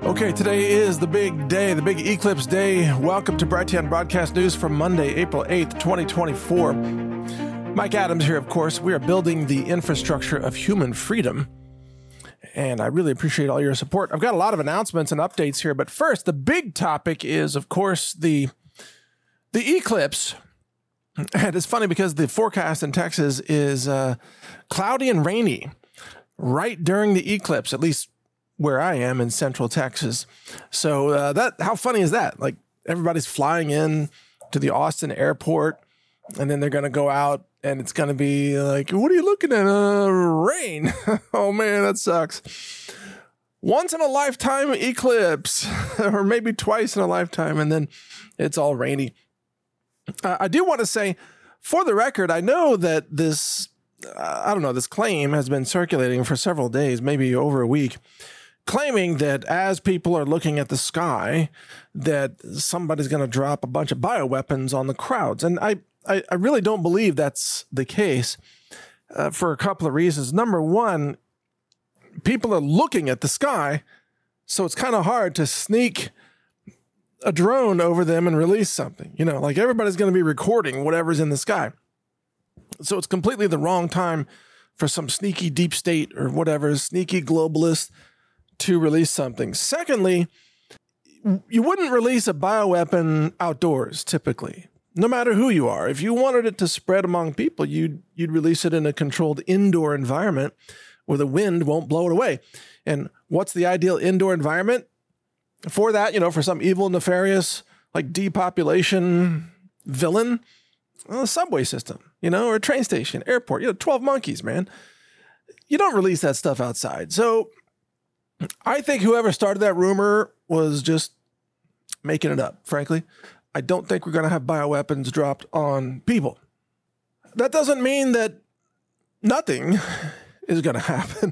Okay, today is the big day, the big eclipse day. Welcome to Brighteon Broadcast News for Monday, April 8th, 2024. Mike Adams here, of course. We are building the infrastructure of human freedom, and I really appreciate all your support. I've got a lot of announcements and updates here, but first, the big topic is, of course, the eclipse. And it's funny because the forecast in Texas is cloudy and rainy right during the eclipse, at least where I am in Central Texas. So how funny is that? Like, everybody's flying in to the Austin airport, and then they're going to go out, and it's going to be like, what are you looking at? Rain. Oh, man, that sucks. Once in a lifetime eclipse, or maybe twice in a lifetime, and then it's all rainy. I do want to say, for the record, I know that this claim has been circulating for several days, maybe over a week, claiming that as people are looking at the sky, that somebody's going to drop a bunch of bioweapons on the crowds. And I really don't believe that's the case for a couple of reasons. Number one, people are looking at the sky, so it's kind of hard to sneak a drone over them and release something. You know, like, everybody's going to be recording whatever's in the sky. So it's completely the wrong time for some sneaky deep state or whatever, sneaky globalist to release something. Secondly, you wouldn't release a bioweapon outdoors typically, no matter who you are. If you wanted it to spread among people, you'd release it in a controlled indoor environment where the wind won't blow it away. And what's the ideal indoor environment for that? You know, for some evil, nefarious, like, depopulation villain, well, a subway system, you know, or a train station, airport, 12 monkeys, man. You don't release that stuff outside. So I think whoever started that rumor was just making it up, frankly. I don't think we're going to have bioweapons dropped on people. That doesn't mean that nothing is going to happen.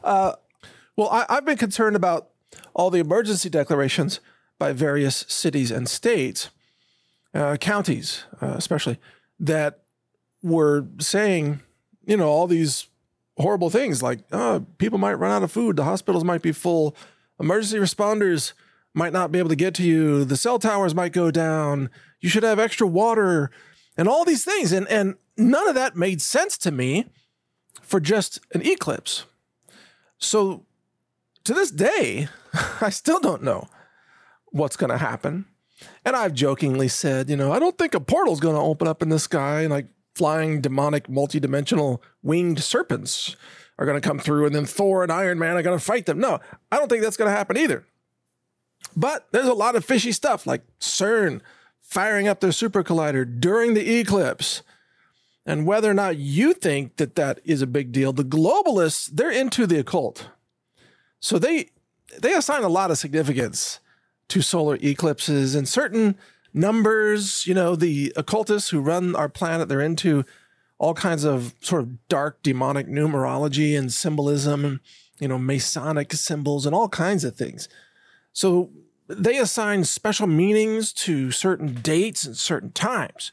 I've been concerned about all the emergency declarations by various cities and states, counties especially, that were saying, all these horrible things like, people might run out of food, the hospitals might be full, emergency responders might not be able to get to you, the cell towers might go down, you should have extra water, and all these things. And none of that made sense to me for just an eclipse. So to this day, I still don't know what's going to happen. And I've jokingly said, I don't think a portal's going to open up in the sky, like flying demonic multidimensional winged serpents are going to come through, and then Thor and Iron Man are going to fight them. No, I don't think that's going to happen either. But there's a lot of fishy stuff, like CERN firing up their super collider during the eclipse. And whether or not you think that that is a big deal, the globalists, they're into the occult. So they assign a lot of significance to solar eclipses and certain numbers. The occultists who run our planet, they're into all kinds of sort of dark demonic numerology and symbolism, Masonic symbols and all kinds of things. So they assign special meanings to certain dates and certain times.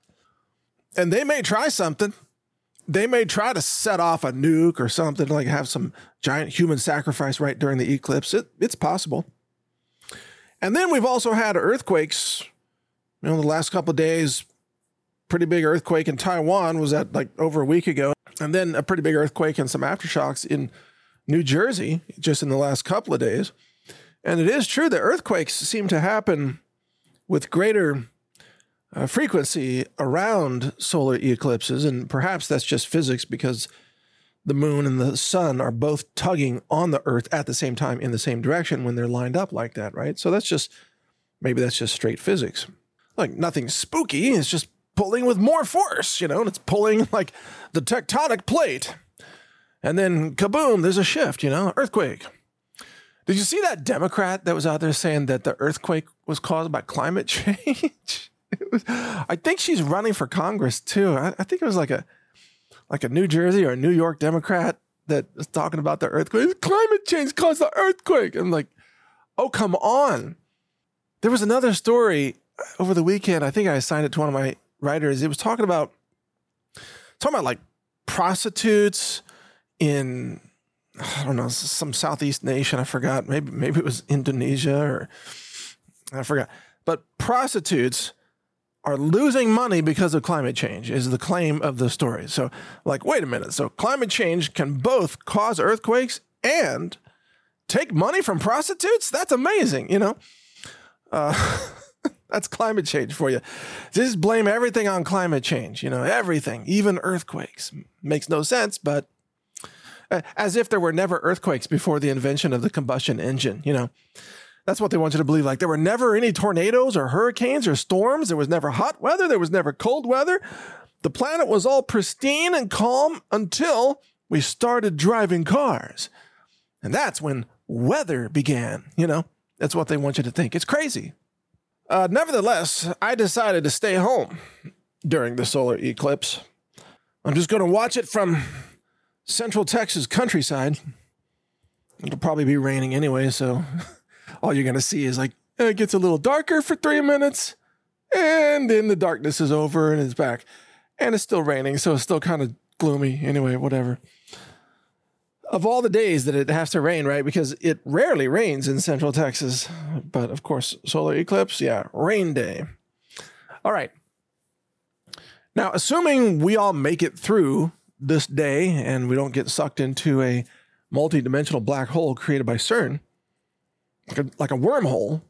And they may try something. They may try to set off a nuke or something, like have some giant human sacrifice right during the eclipse. It's possible. And then we've also had earthquakes, the last couple of days. Pretty big earthquake in Taiwan was at like over a week ago. And then a pretty big earthquake and some aftershocks in New Jersey just in the last couple of days. And it is true that earthquakes seem to happen with greater frequency around solar eclipses. And perhaps that's just physics, because the moon and the sun are both tugging on the earth at the same time in the same direction when they're lined up like that, right? So maybe that's just straight physics. Like, nothing spooky. It's just pulling with more force, and it's pulling like the tectonic plate. And then kaboom, there's a shift, earthquake. Did you see that Democrat that was out there saying that the earthquake was caused by climate change? I think she's running for Congress too. I think it was like a New Jersey or a New York Democrat that was talking about the earthquake. Climate change caused the earthquake. I'm like, oh, come on. There was another story over the weekend. I think I assigned it to one of my writers. It was talking about like prostitutes in I don't know, some Southeast nation. I forgot. Maybe it was Indonesia, or I forgot. But prostitutes are losing money because of climate change is the claim of the story. So like, wait a minute. So climate change can both cause earthquakes and take money from prostitutes? That's amazing, you know? That's climate change for you. Just blame everything on climate change, you know, everything, even earthquakes. Makes no sense, but as if there were never earthquakes before the invention of the combustion engine, you know? That's what they want you to believe. Like there were never any tornadoes or hurricanes or storms. There was never hot weather. There was never cold weather. The planet was all pristine and calm until we started driving cars. And that's when weather began, you know? That's what they want you to think. It's crazy. Nevertheless, I decided to stay home during the solar eclipse. I'm just going to watch it from Central Texas countryside. It'll probably be raining anyway, so all you're going to see is like, it gets a little darker for 3 minutes, and then the darkness is over and it's back. And it's still raining, so it's still kind of gloomy. Anyway, whatever. Of all the days that it has to rain, right? Because it rarely rains in Central Texas. But of course, solar eclipse, yeah, rain day. All right. Now, assuming we all make it through this day and we don't get sucked into a multi-dimensional black hole created by CERN, like a wormhole,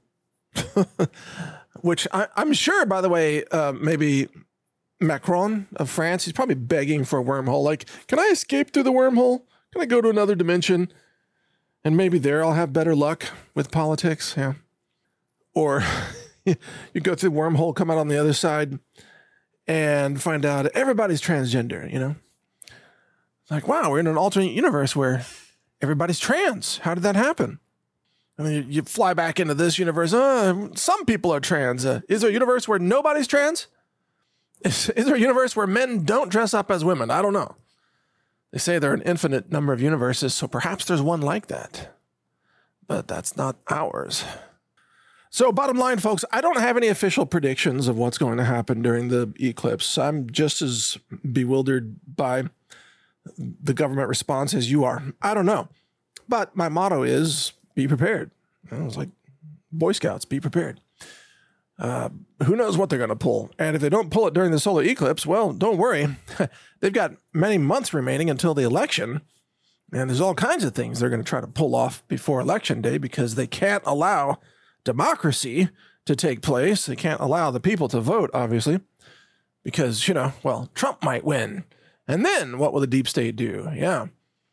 which I'm sure, by the way, maybe Macron of France, he's probably begging for a wormhole. Like, can I escape through the wormhole? Can I go to another dimension? And maybe there I'll have better luck with politics. Yeah. Or you go through the wormhole, come out on the other side and find out everybody's transgender, you know? It's like, wow, we're in an alternate universe where everybody's trans. How did that happen? I mean, you fly back into this universe. Some people are trans. Is there a universe where nobody's trans? Is there a universe where men don't dress up as women? I don't know. They say there are an infinite number of universes, so perhaps there's one like that. But that's not ours. So bottom line, folks, I don't have any official predictions of what's going to happen during the eclipse. I'm just as bewildered by the government response as you are. I don't know. But my motto is, be prepared. I was like, Boy Scouts, be prepared. Who knows what they're going to pull? And if they don't pull it during the solar eclipse, well, don't worry. They've got many months remaining until the election. And there's all kinds of things they're going to try to pull off before election day because they can't allow democracy to take place. They can't allow the people to vote, obviously, because, you know, well, Trump might win. And then what will the deep state do? Yeah.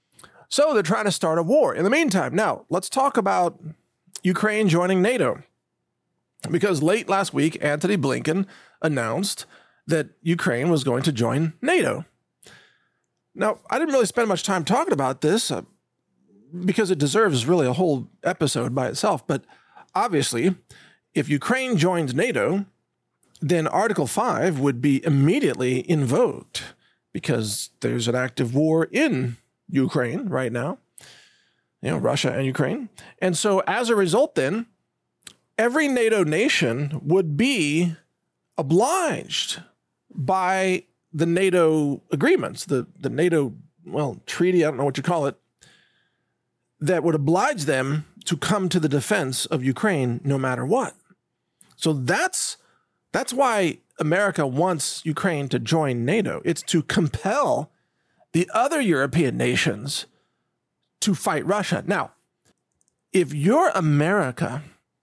So they're trying to start a war. In the meantime, now let's talk about Ukraine joining NATO. Because late last week, Antony Blinken announced that Ukraine was going to join NATO. Now, I didn't really spend much time talking about this because it deserves really a whole episode by itself. But obviously, if Ukraine joins NATO, then Article 5 would be immediately invoked because there's an active war in Ukraine right now, you know, Russia and Ukraine. And so as a result, then, every NATO nation would be obliged by the NATO agreements, the NATO, well, treaty, I don't know what you call it, that would oblige them to come to the defense of Ukraine no matter what. So that's why America wants Ukraine to join NATO. It's to compel the other European nations to fight Russia. Now, if you're America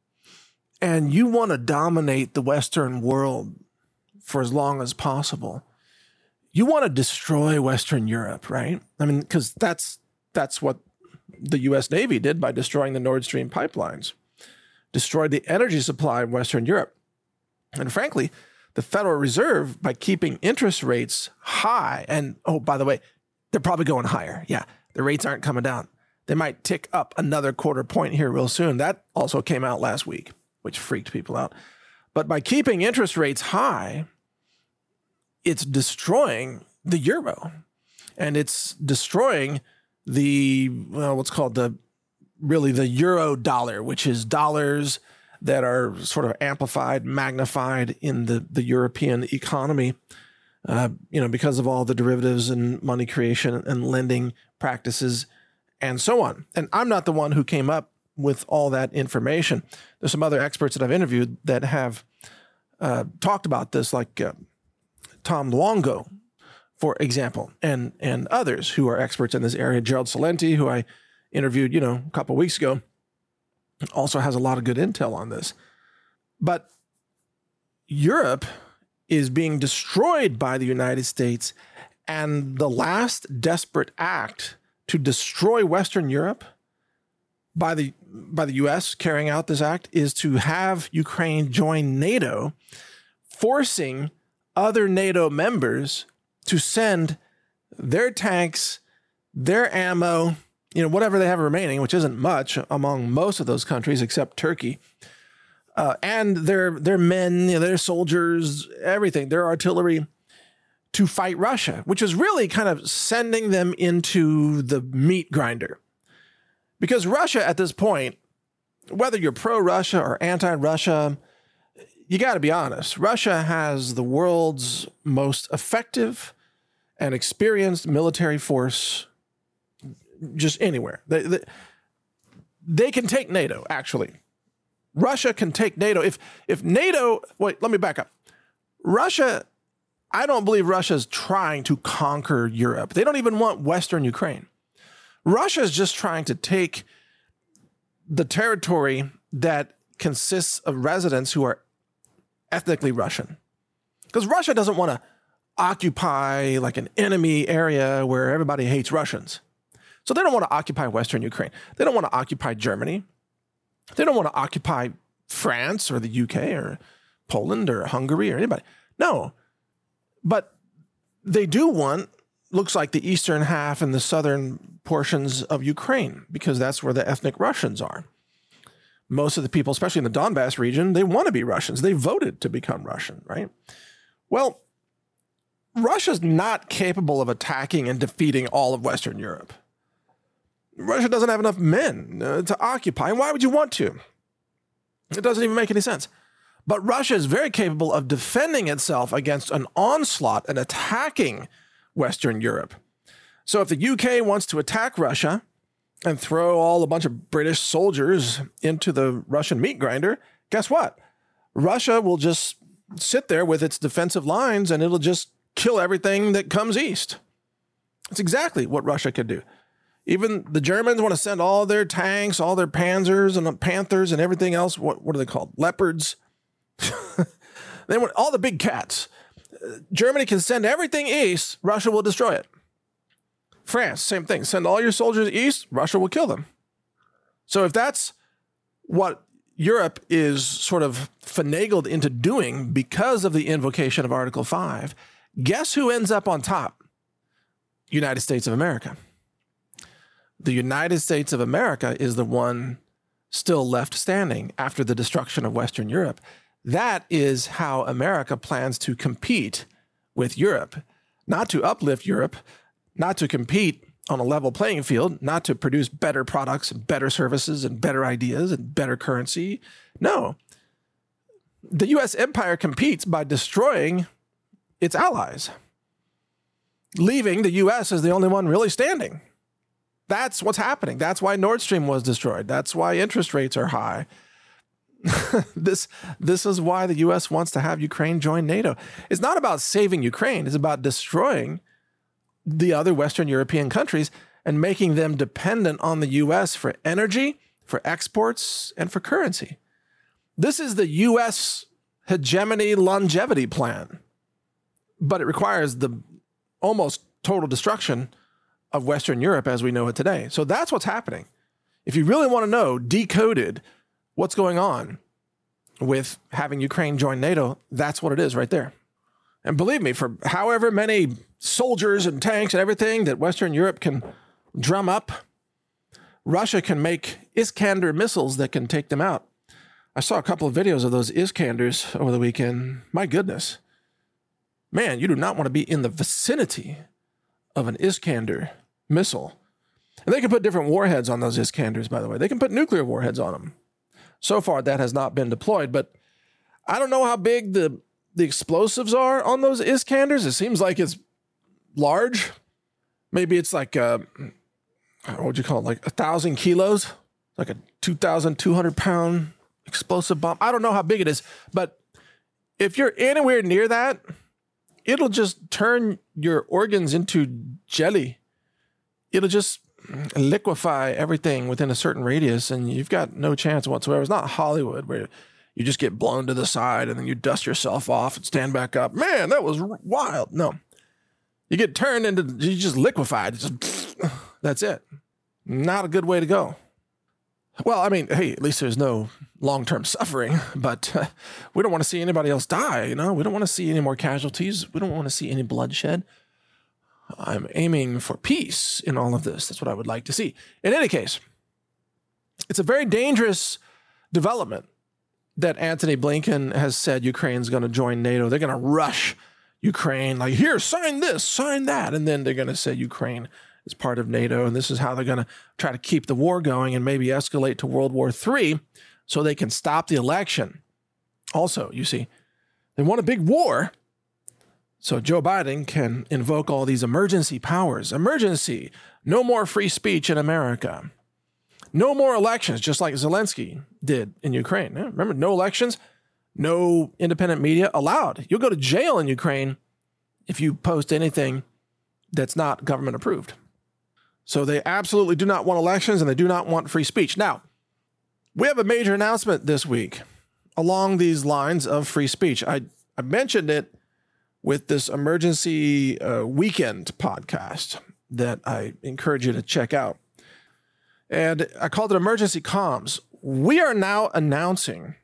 and you want to dominate the Western world for as long as possible, you want to destroy Western Europe, right? I mean, because that's what the U.S. Navy did by destroying the Nord Stream pipelines, destroyed the energy supply of Western Europe. And frankly, the Federal Reserve, by keeping interest rates high, and oh, by the way, they're probably going higher. Yeah, the rates aren't coming down. They might tick up another quarter point here real soon. That also came out last week, which freaked people out. But by keeping interest rates high, it's destroying the euro. And it's destroying the, well, what's called the euro dollar, which is dollars that are sort of amplified, magnified in the European economy, because of all the derivatives and money creation and lending practices and so on. And I'm not the one who came up with all that information. There's some other experts that I've interviewed that have talked about this, like Tom Luongo, for example, and others who are experts in this area. Gerald Celente, who I interviewed, a couple of weeks ago, also has a lot of good intel on this. But Europe is being destroyed by the United States, and the last desperate act to destroy Western Europe by the U.S. carrying out this act is to have Ukraine join NATO, forcing other NATO members to send their tanks, their ammo, whatever they have remaining, which isn't much among most of those countries except Turkey, and their men, their soldiers, everything, their artillery, to fight Russia, which is really kind of sending them into the meat grinder. Because Russia at this point, whether you're pro-Russia or anti-Russia, you got to be honest, Russia has the world's most effective and experienced military force just anywhere. They can take NATO, actually. Russia can take NATO. If NATO, wait, let me back up. Russia, I don't believe Russia's trying to conquer Europe. They don't even want Western Ukraine. Russia's just trying to take the territory that consists of residents who are ethnically Russian. Because Russia doesn't want to occupy like an enemy area where everybody hates Russians. So they don't want to occupy Western Ukraine. They don't want to occupy Germany. They don't want to occupy France or the UK or Poland or Hungary or anybody. No. But they do want, looks like, the eastern half and the southern portions of Ukraine, because that's where the ethnic Russians are. Most of the people, especially in the Donbass region, they want to be Russians. They voted to become Russian, right? Well, Russia's not capable of attacking and defeating all of Western Europe. Russia doesn't have enough men to occupy. And why would you want to? It doesn't even make any sense. But Russia is very capable of defending itself against an onslaught and attacking Western Europe. So if the UK wants to attack Russia and throw a bunch of British soldiers into the Russian meat grinder, guess what? Russia will just sit there with its defensive lines and it'll just kill everything that comes east. It's exactly what Russia could do. Even the Germans want to send all their tanks, all their Panzers and Panthers and everything else. What are they called? Leopards. They want all the big cats. Germany can send everything east. Russia will destroy it. France, same thing. Send all your soldiers east. Russia will kill them. So if that's what Europe is sort of finagled into doing because of the invocation of Article 5, guess who ends up on top? United States of America. The United States of America is the one still left standing after the destruction of Western Europe. That is how America plans to compete with Europe, not to uplift Europe, not to compete on a level playing field, not to produce better products and better services and better ideas and better currency. No. The U.S. empire competes by destroying its allies, leaving the U.S. as the only one really standing. That's what's happening. That's why Nord Stream was destroyed. That's why interest rates are high. This is why the U.S. wants to have Ukraine join NATO. It's not about saving Ukraine. It's about destroying the other Western European countries and making them dependent on the U.S. for energy, for exports, and for currency. This is the U.S. hegemony longevity plan, but it requires the almost total destruction of Western Europe as we know it today. So that's what's happening. If you really want to know decoded what's going on with having Ukraine join NATO, that's what it is right there. And believe me, for however many soldiers and tanks and everything that Western Europe can drum up, Russia can make Iskander missiles that can take them out. I saw a couple of videos of those Iskanders over the weekend. My goodness. Man, you do not want to be in the vicinity of an Iskander missile. And they can put different warheads on those Iskanders, by the way. They can put nuclear warheads on them. So far, that has not been deployed, but I don't know how big the explosives are on those Iskanders. It seems like it's large. Maybe it's like what would you call it? Like 1,000 kilos, like a 2,200 pound explosive bomb. I don't know how big it is, but if you're anywhere near that, it'll just turn your organs into jelly. It'll just liquefy everything within a certain radius, and you've got no chance whatsoever. It's not Hollywood where you just get blown to the side and then you dust yourself off and stand back up. Man, that was wild. No. You get turned into, you just liquefied. Just, that's it. Not a good way to go. Well, I mean, hey, at least there's no long-term suffering, but we don't want to see anybody else die, you know? We don't want to see any more casualties. We don't want to see any bloodshed. I'm aiming for peace in all of this. That's what I would like to see. In any case, it's a very dangerous development that Antony Blinken has said Ukraine's going to join NATO. They're going to rush Ukraine, like, here, sign this, sign that. And then they're going to say Ukraine is part of NATO, and this is how they're going to try to keep the war going and maybe escalate to World War III so they can stop the election. Also, you see, they want a big war so Joe Biden can invoke all these emergency powers. Emergency, no more free speech in America. No more elections, just like Zelensky did in Ukraine. Remember, no elections, no independent media allowed. You'll go to jail in Ukraine if you post anything that's not government approved. So they absolutely do not want elections, and they do not want free speech. Now, we have a major announcement this week along these lines of free speech. I mentioned it with this emergency weekend podcast that I encourage you to check out. And I called it Emergency Comms. We are now announcing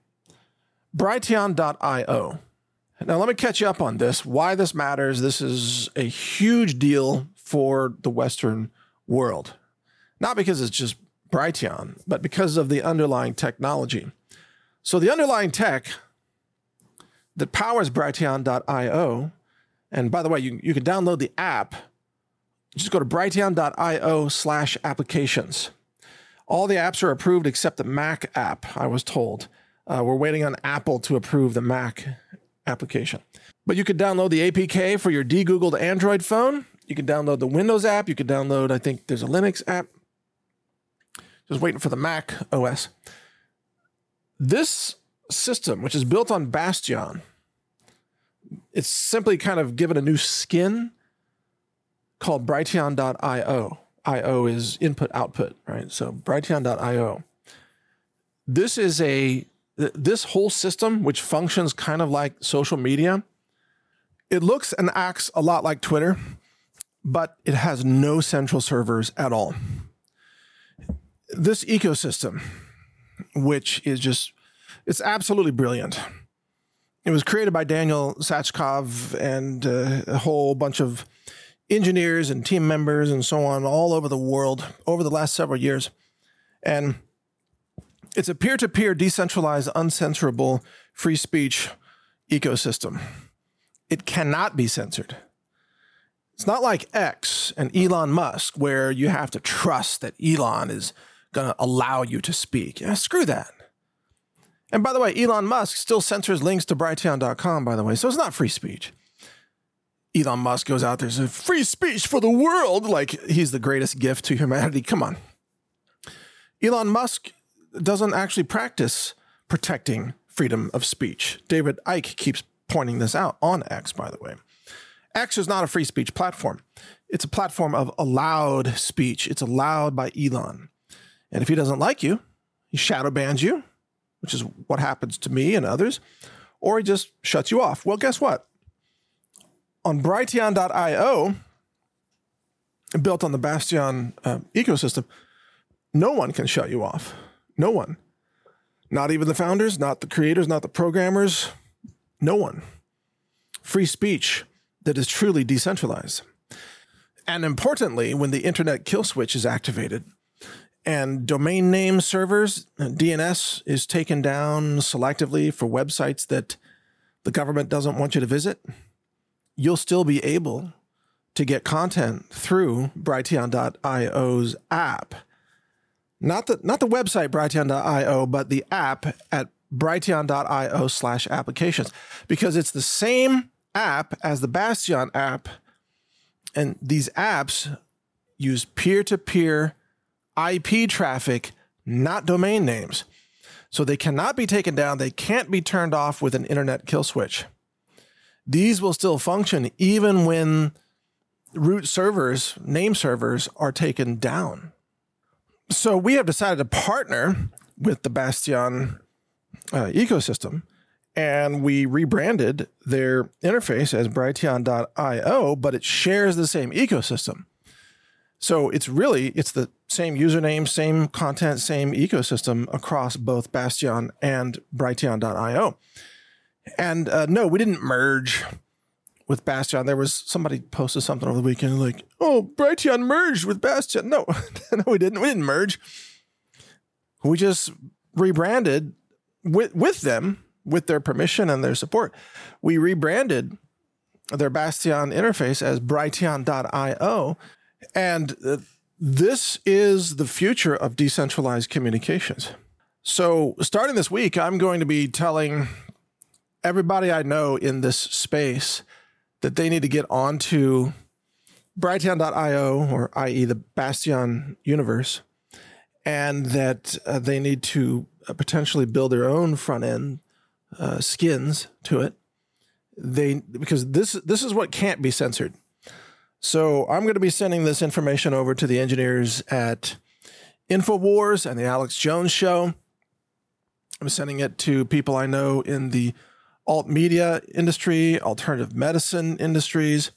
Brighteon.io. Now, let me catch you up on this, why this matters. This is a huge deal for the Western world. Not because it's just Brighteon, but because of the underlying technology. So the underlying tech that powers Brighteon.io, and by the way, you can download the app. Just go to Brighteon.io/applications. All the apps are approved except the Mac app, I was told. We're waiting on Apple to approve the Mac application. But you can download the APK for your de-Googled Android phone. You can download the Windows app. You can download, I think there's a Linux app. Just waiting for the Mac OS. This system, which is built on Bastion, it's simply kind of given a new skin called Brighteon.io. IO is input output, right? So Brighteon.io. This whole system, which functions kind of like social media, it looks and acts a lot like Twitter, but it has no central servers at all. This ecosystem, which is just, it's absolutely brilliant. It was created by Daniel Satchkov and a whole bunch of engineers and team members and so on all over the world over the last several years. And it's a peer-to-peer, decentralized, uncensorable, free speech ecosystem. It cannot be censored. It's not like X and Elon Musk, where you have to trust that Elon is going to allow you to speak. Yeah, screw that. And by the way, Elon Musk still censors links to Brighteon.com, by the way, so it's not free speech. Elon Musk goes out there and says, free speech for the world, like he's the greatest gift to humanity. Come on. Elon Musk doesn't actually practice protecting freedom of speech. David Icke keeps pointing this out on X, by the way. X is not a free speech platform. It's a platform of allowed speech. It's allowed by Elon. And if he doesn't like you, he shadow bans you, which is what happens to me and others, or he just shuts you off. Well, guess what? On Brighteon.io, built on the Bastion ecosystem, no one can shut you off. No one. Not even the founders, not the creators, not the programmers. No one. Free speech that is truly decentralized. And importantly, when the internet kill switch is activated and domain name servers, DNS, is taken down selectively for websites that the government doesn't want you to visit, you'll still be able to get content through Brighteon.io's app. Not the website Brighteon.io, but the app at Brighteon.io/applications, because it's the same app as the Bastion app. And these apps use peer-to-peer IP traffic, not domain names. So they cannot be taken down. They can't be turned off with an internet kill switch. These will still function even when root servers, name servers, are taken down. So we have decided to partner with the Bastion ecosystem, and we rebranded their interface as Brighteon.io, but it shares the same ecosystem. So it's the same username, same content, same ecosystem across both Bastion and Brighteon.io. And no, we didn't merge with Bastion. There was somebody posted something over the weekend like, oh, Brighteon merged with Bastion. No, no, we didn't. We didn't merge. We just rebranded with them, with their permission and their support. We rebranded their Bastion interface as Brighteon.io. And this is the future of decentralized communications. So starting this week, I'm going to be telling everybody I know in this space that they need to get onto Brighteon.io, or i.e. the Bastion universe, and that they need to potentially build their own front-end skins to it. Because this is what can't be censored. So I'm going to be sending this information over to the engineers at InfoWars and the Alex Jones Show. I'm sending it to people I know in the alt media industry, alternative medicine industries.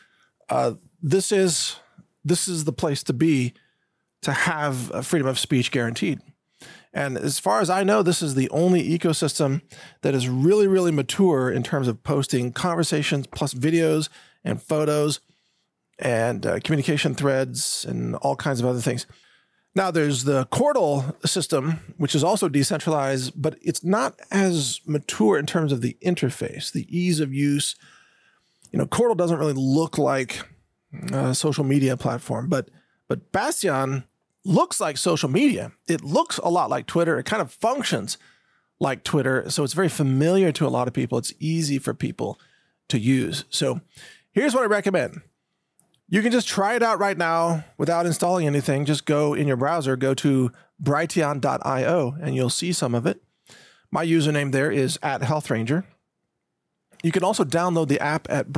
This is the place to be to have freedom of speech guaranteed. And as far as I know, this is the only ecosystem that is really, really mature in terms of posting conversations plus videos and photos and communication threads and all kinds of other things. Now, there's the Chordal system, which is also decentralized, but it's not as mature in terms of the interface, the ease of use. You know, Chordal doesn't really look like a social media platform, but Bastion looks like social media. It looks a lot like Twitter. It kind of functions like Twitter, so it's very familiar to a lot of people. It's easy for people to use. So here's what I recommend. You can just try it out right now without installing anything. Just go in your browser, go to Brighteon.io, and you'll see some of it. My username there is @HealthRanger. You can also download the app at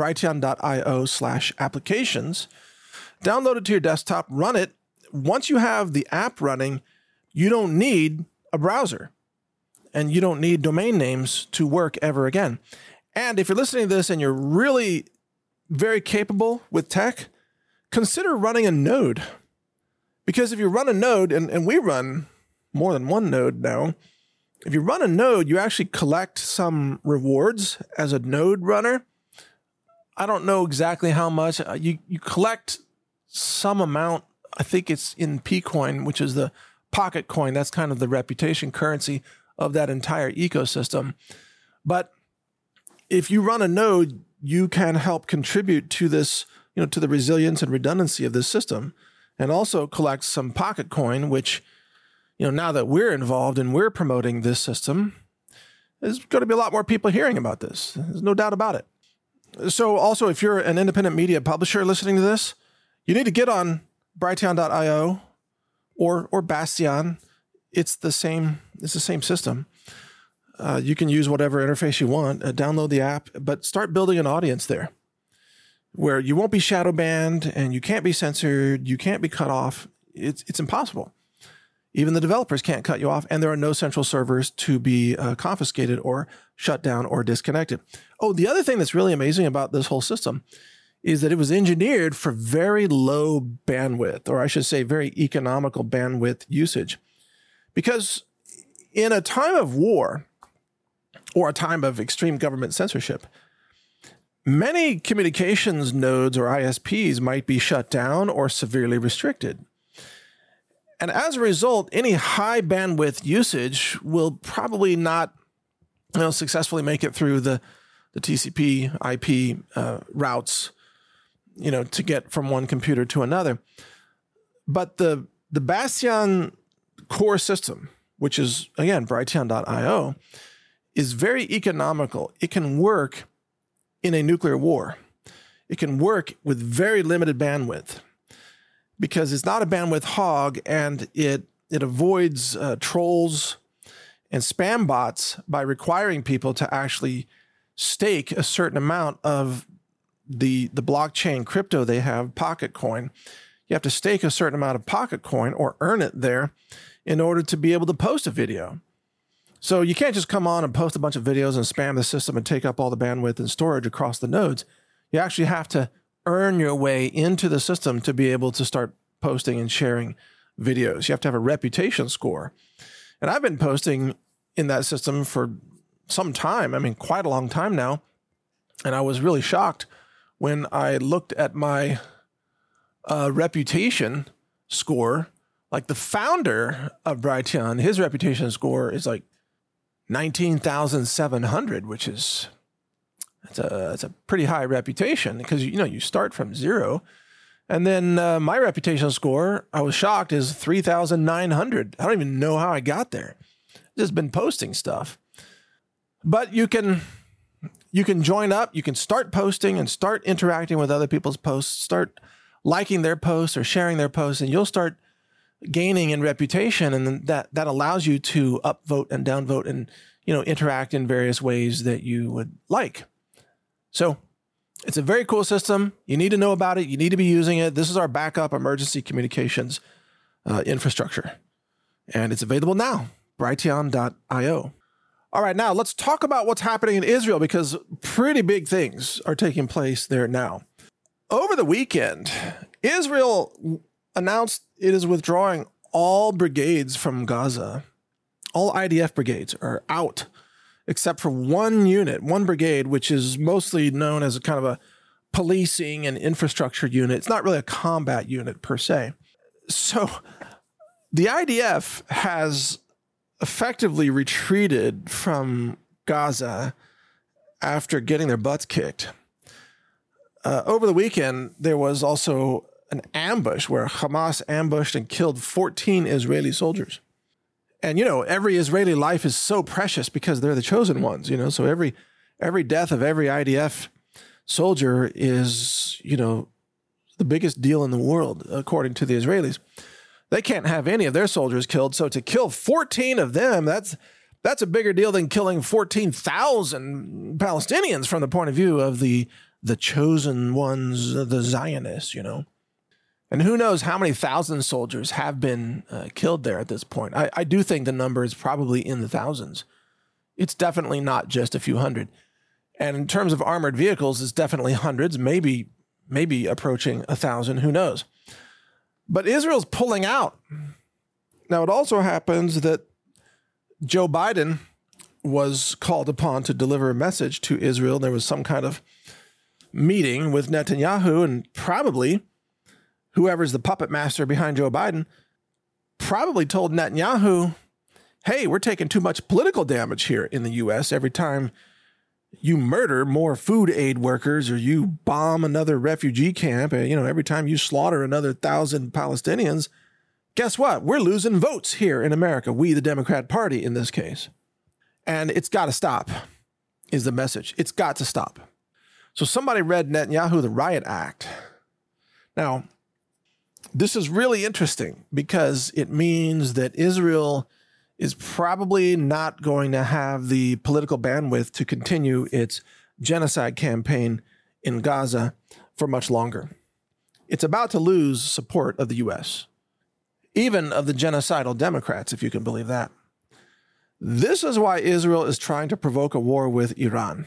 Brighteon.io/applications. Download it to your desktop, run it. Once you have the app running, you don't need a browser, and you don't need domain names to work ever again. And if you're listening to this and you're really very capable with tech, consider running a node. Because if you run a node, and we run more than one node now, if you run a node, you actually collect some rewards as a node runner. I don't know exactly how much. You collect some amount. I think it's in Pcoin, which is the pocket coin. That's kind of the reputation currency of that entire ecosystem. But if you run a node, you can help contribute to this, to the resilience and redundancy of this system, and also collect some pocket coin, which, now that we're involved and we're promoting this system, there's going to be a lot more people hearing about this. There's no doubt about it. So also, if you're an independent media publisher listening to this, you need to get on Brighteon.io or Bastion. It's the same system. You can use whatever interface you want, download the app, but start building an audience there where you won't be shadow banned and you can't be censored. You can't be cut off. It's impossible. Even the developers can't cut you off, and there are no central servers to be confiscated or shut down or disconnected. Oh, the other thing that's really amazing about this whole system is that it was engineered for very low bandwidth, or I should say very economical bandwidth usage. Because in a time of war or a time of extreme government censorship, many communications nodes or ISPs might be shut down or severely restricted. And as a result, any high bandwidth usage will probably not successfully make it through the TCP IP routes, to get from one computer to another. But the Bastion core system, which is, again, Brighteon.io, is very economical. It can work in a nuclear war. It can work with very limited bandwidth. because it's not a bandwidth hog, and it avoids trolls and spam bots by requiring people to actually stake a certain amount of the blockchain crypto they have, Pocket Coin. You have to stake a certain amount of Pocket Coin or earn it there in order to be able to post a video. So you can't just come on and post a bunch of videos and spam the system and take up all the bandwidth and storage across the nodes. You actually have to earn your way into the system to be able to start posting and sharing videos. You have to have a reputation score. And I've been posting in that system for some time. I mean, quite a long time now. And I was really shocked when I looked at my reputation score. Like the founder of Brighteon, his reputation score is like 19,700, which is it's a pretty high reputation because you start from zero. And then my reputation score, I was shocked, is 3,900. I don't even know how I got there. I've just been posting stuff. But you can join up, you can start posting and start interacting with other people's posts, start liking their posts or sharing their posts, and you'll start gaining in reputation, and then that allows you to upvote and downvote and interact in various ways that you would like. So it's a very cool system. You need to know about it. You need to be using it. This is our backup emergency communications infrastructure, and it's available now. Brighteon.io. All right, now let's talk about what's happening in Israel, because pretty big things are taking place there now. Over the weekend, Israel announced it is withdrawing all brigades from Gaza. All IDF brigades are out, except for one unit, one brigade, which is mostly known as a kind of a policing and infrastructure unit. It's not really a combat unit per se. So the IDF has effectively retreated from Gaza after getting their butts kicked. Over the weekend, there was also an ambush where Hamas ambushed and killed 14 Israeli soldiers. And, every Israeli life is so precious because they're the chosen ones, so every death of every IDF soldier is, the biggest deal in the world, according to the Israelis. They can't have any of their soldiers killed. So to kill 14 of them, that's a bigger deal than killing 14,000 Palestinians from the point of view of the chosen ones, the Zionists, And who knows how many thousand soldiers have been killed there at this point. I do think the number is probably in the thousands. It's definitely not just a few hundred. And in terms of armored vehicles, it's definitely hundreds, maybe approaching 1,000, who knows. But Israel's pulling out. Now, it also happens that Joe Biden was called upon to deliver a message to Israel. There was some kind of meeting with Netanyahu, and probably whoever's the puppet master behind Joe Biden probably told Netanyahu, hey, we're taking too much political damage here in the U.S. Every time you murder more food aid workers or you bomb another refugee camp, every time you slaughter another 1,000 Palestinians, guess what? We're losing votes here in America. We, the Democrat Party, in this case. And it's got to stop, is the message. It's got to stop. So somebody read Netanyahu the Riot Act. Now, this is really interesting because it means that Israel is probably not going to have the political bandwidth to continue its genocide campaign in Gaza for much longer. It's about to lose support of the U.S., even of the genocidal Democrats, if you can believe that. This is why Israel is trying to provoke a war with Iran.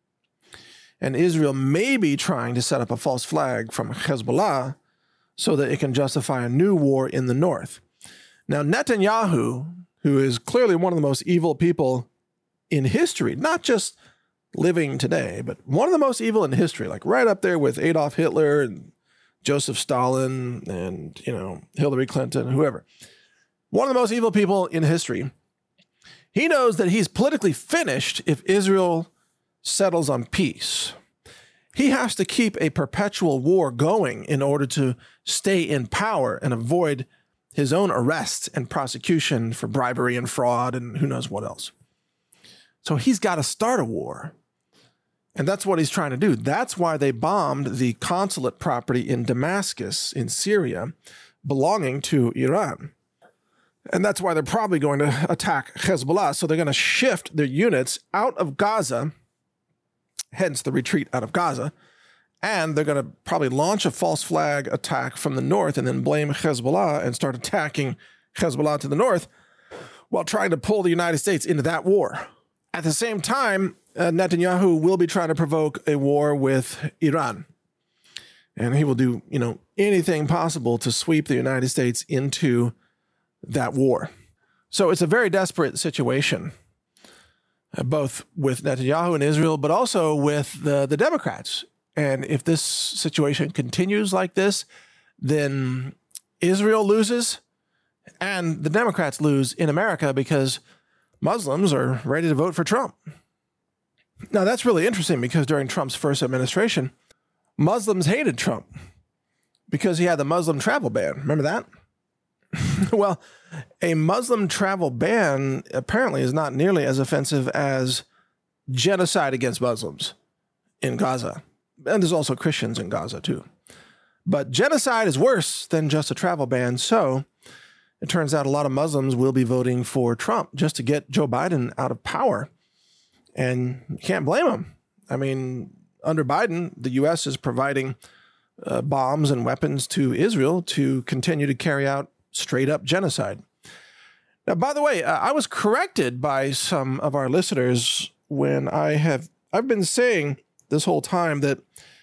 And Israel may be trying to set up a false flag from Hezbollah so that it can justify a new war in the north. Now, Netanyahu, who is clearly one of the most evil people in history, not just living today, but one of the most evil in history, like right up there with Adolf Hitler and Joseph Stalin and, Hillary Clinton, whoever. One of the most evil people in history. He knows that he's politically finished if Israel settles on peace. He has to keep a perpetual war going in order to stay in power and avoid his own arrest and prosecution for bribery and fraud and who knows what else. So he's got to start a war. And that's what he's trying to do. That's why they bombed the consulate property in Damascus in Syria belonging to Iran. And that's why they're probably going to attack Hezbollah. So they're going to shift their units out of Gaza, hence the retreat out of Gaza. And they're going to probably launch a false flag attack from the north and then blame Hezbollah and start attacking Hezbollah to the north while trying to pull the United States into that war. At the same time, Netanyahu will be trying to provoke a war with Iran. And he will do, anything possible to sweep the United States into that war. So it's a very desperate situation, both with Netanyahu and Israel, but also with the Democrats. And if this situation continues like this, then Israel loses and the Democrats lose in America because Muslims are ready to vote for Trump. Now, that's really interesting because during Trump's first administration, Muslims hated Trump because he had the Muslim travel ban. Remember that? Well, a Muslim travel ban apparently is not nearly as offensive as genocide against Muslims in Gaza. And there's also Christians in Gaza, too. But genocide is worse than just a travel ban. So it turns out a lot of Muslims will be voting for Trump just to get Joe Biden out of power. And you can't blame them. I mean, under Biden, the U.S. is providing bombs and weapons to Israel to continue to carry out straight up genocide. Now, by the way, I was corrected by some of our listeners when I've been saying this whole time that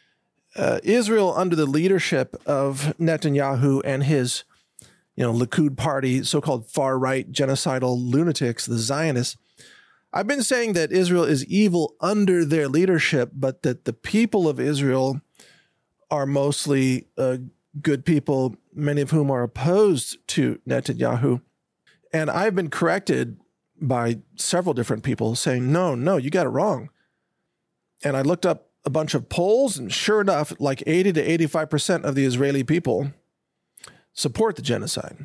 Israel under the leadership of Netanyahu and his, Likud party, so-called far-right genocidal lunatics, the Zionists, I've been saying that Israel is evil under their leadership, but that the people of Israel are mostly good people, many of whom are opposed to Netanyahu. And I've been corrected by several different people saying, no, you got it wrong. And I looked up a bunch of polls, and sure enough, like 80 to 85% of the Israeli people support the genocide.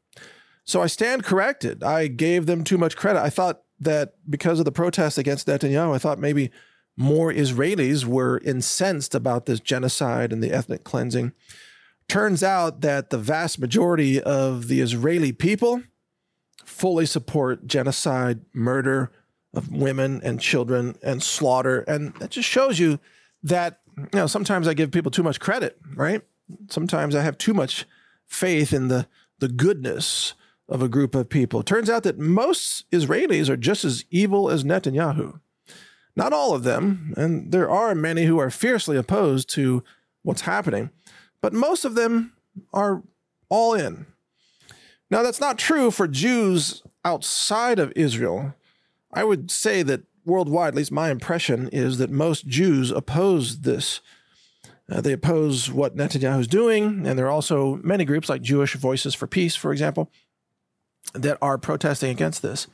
So I stand corrected. I gave them too much credit. I thought that because of the protests against Netanyahu, I thought maybe more Israelis were incensed about this genocide and the ethnic cleansing. Turns out that the vast majority of the Israeli people fully support genocide, murder of women and children, and slaughter. And that just shows you that, sometimes I give people too much credit, right? Sometimes I have too much faith in the goodness of a group of people. It turns out that most Israelis are just as evil as Netanyahu. Not all of them, and there are many who are fiercely opposed to what's happening, but most of them are all in. Now, that's not true for Jews outside of Israel. I would say that worldwide, at least my impression, is that most Jews oppose this. They oppose what Netanyahu is doing, and there are also many groups like Jewish Voices for Peace, for example, that are protesting against this.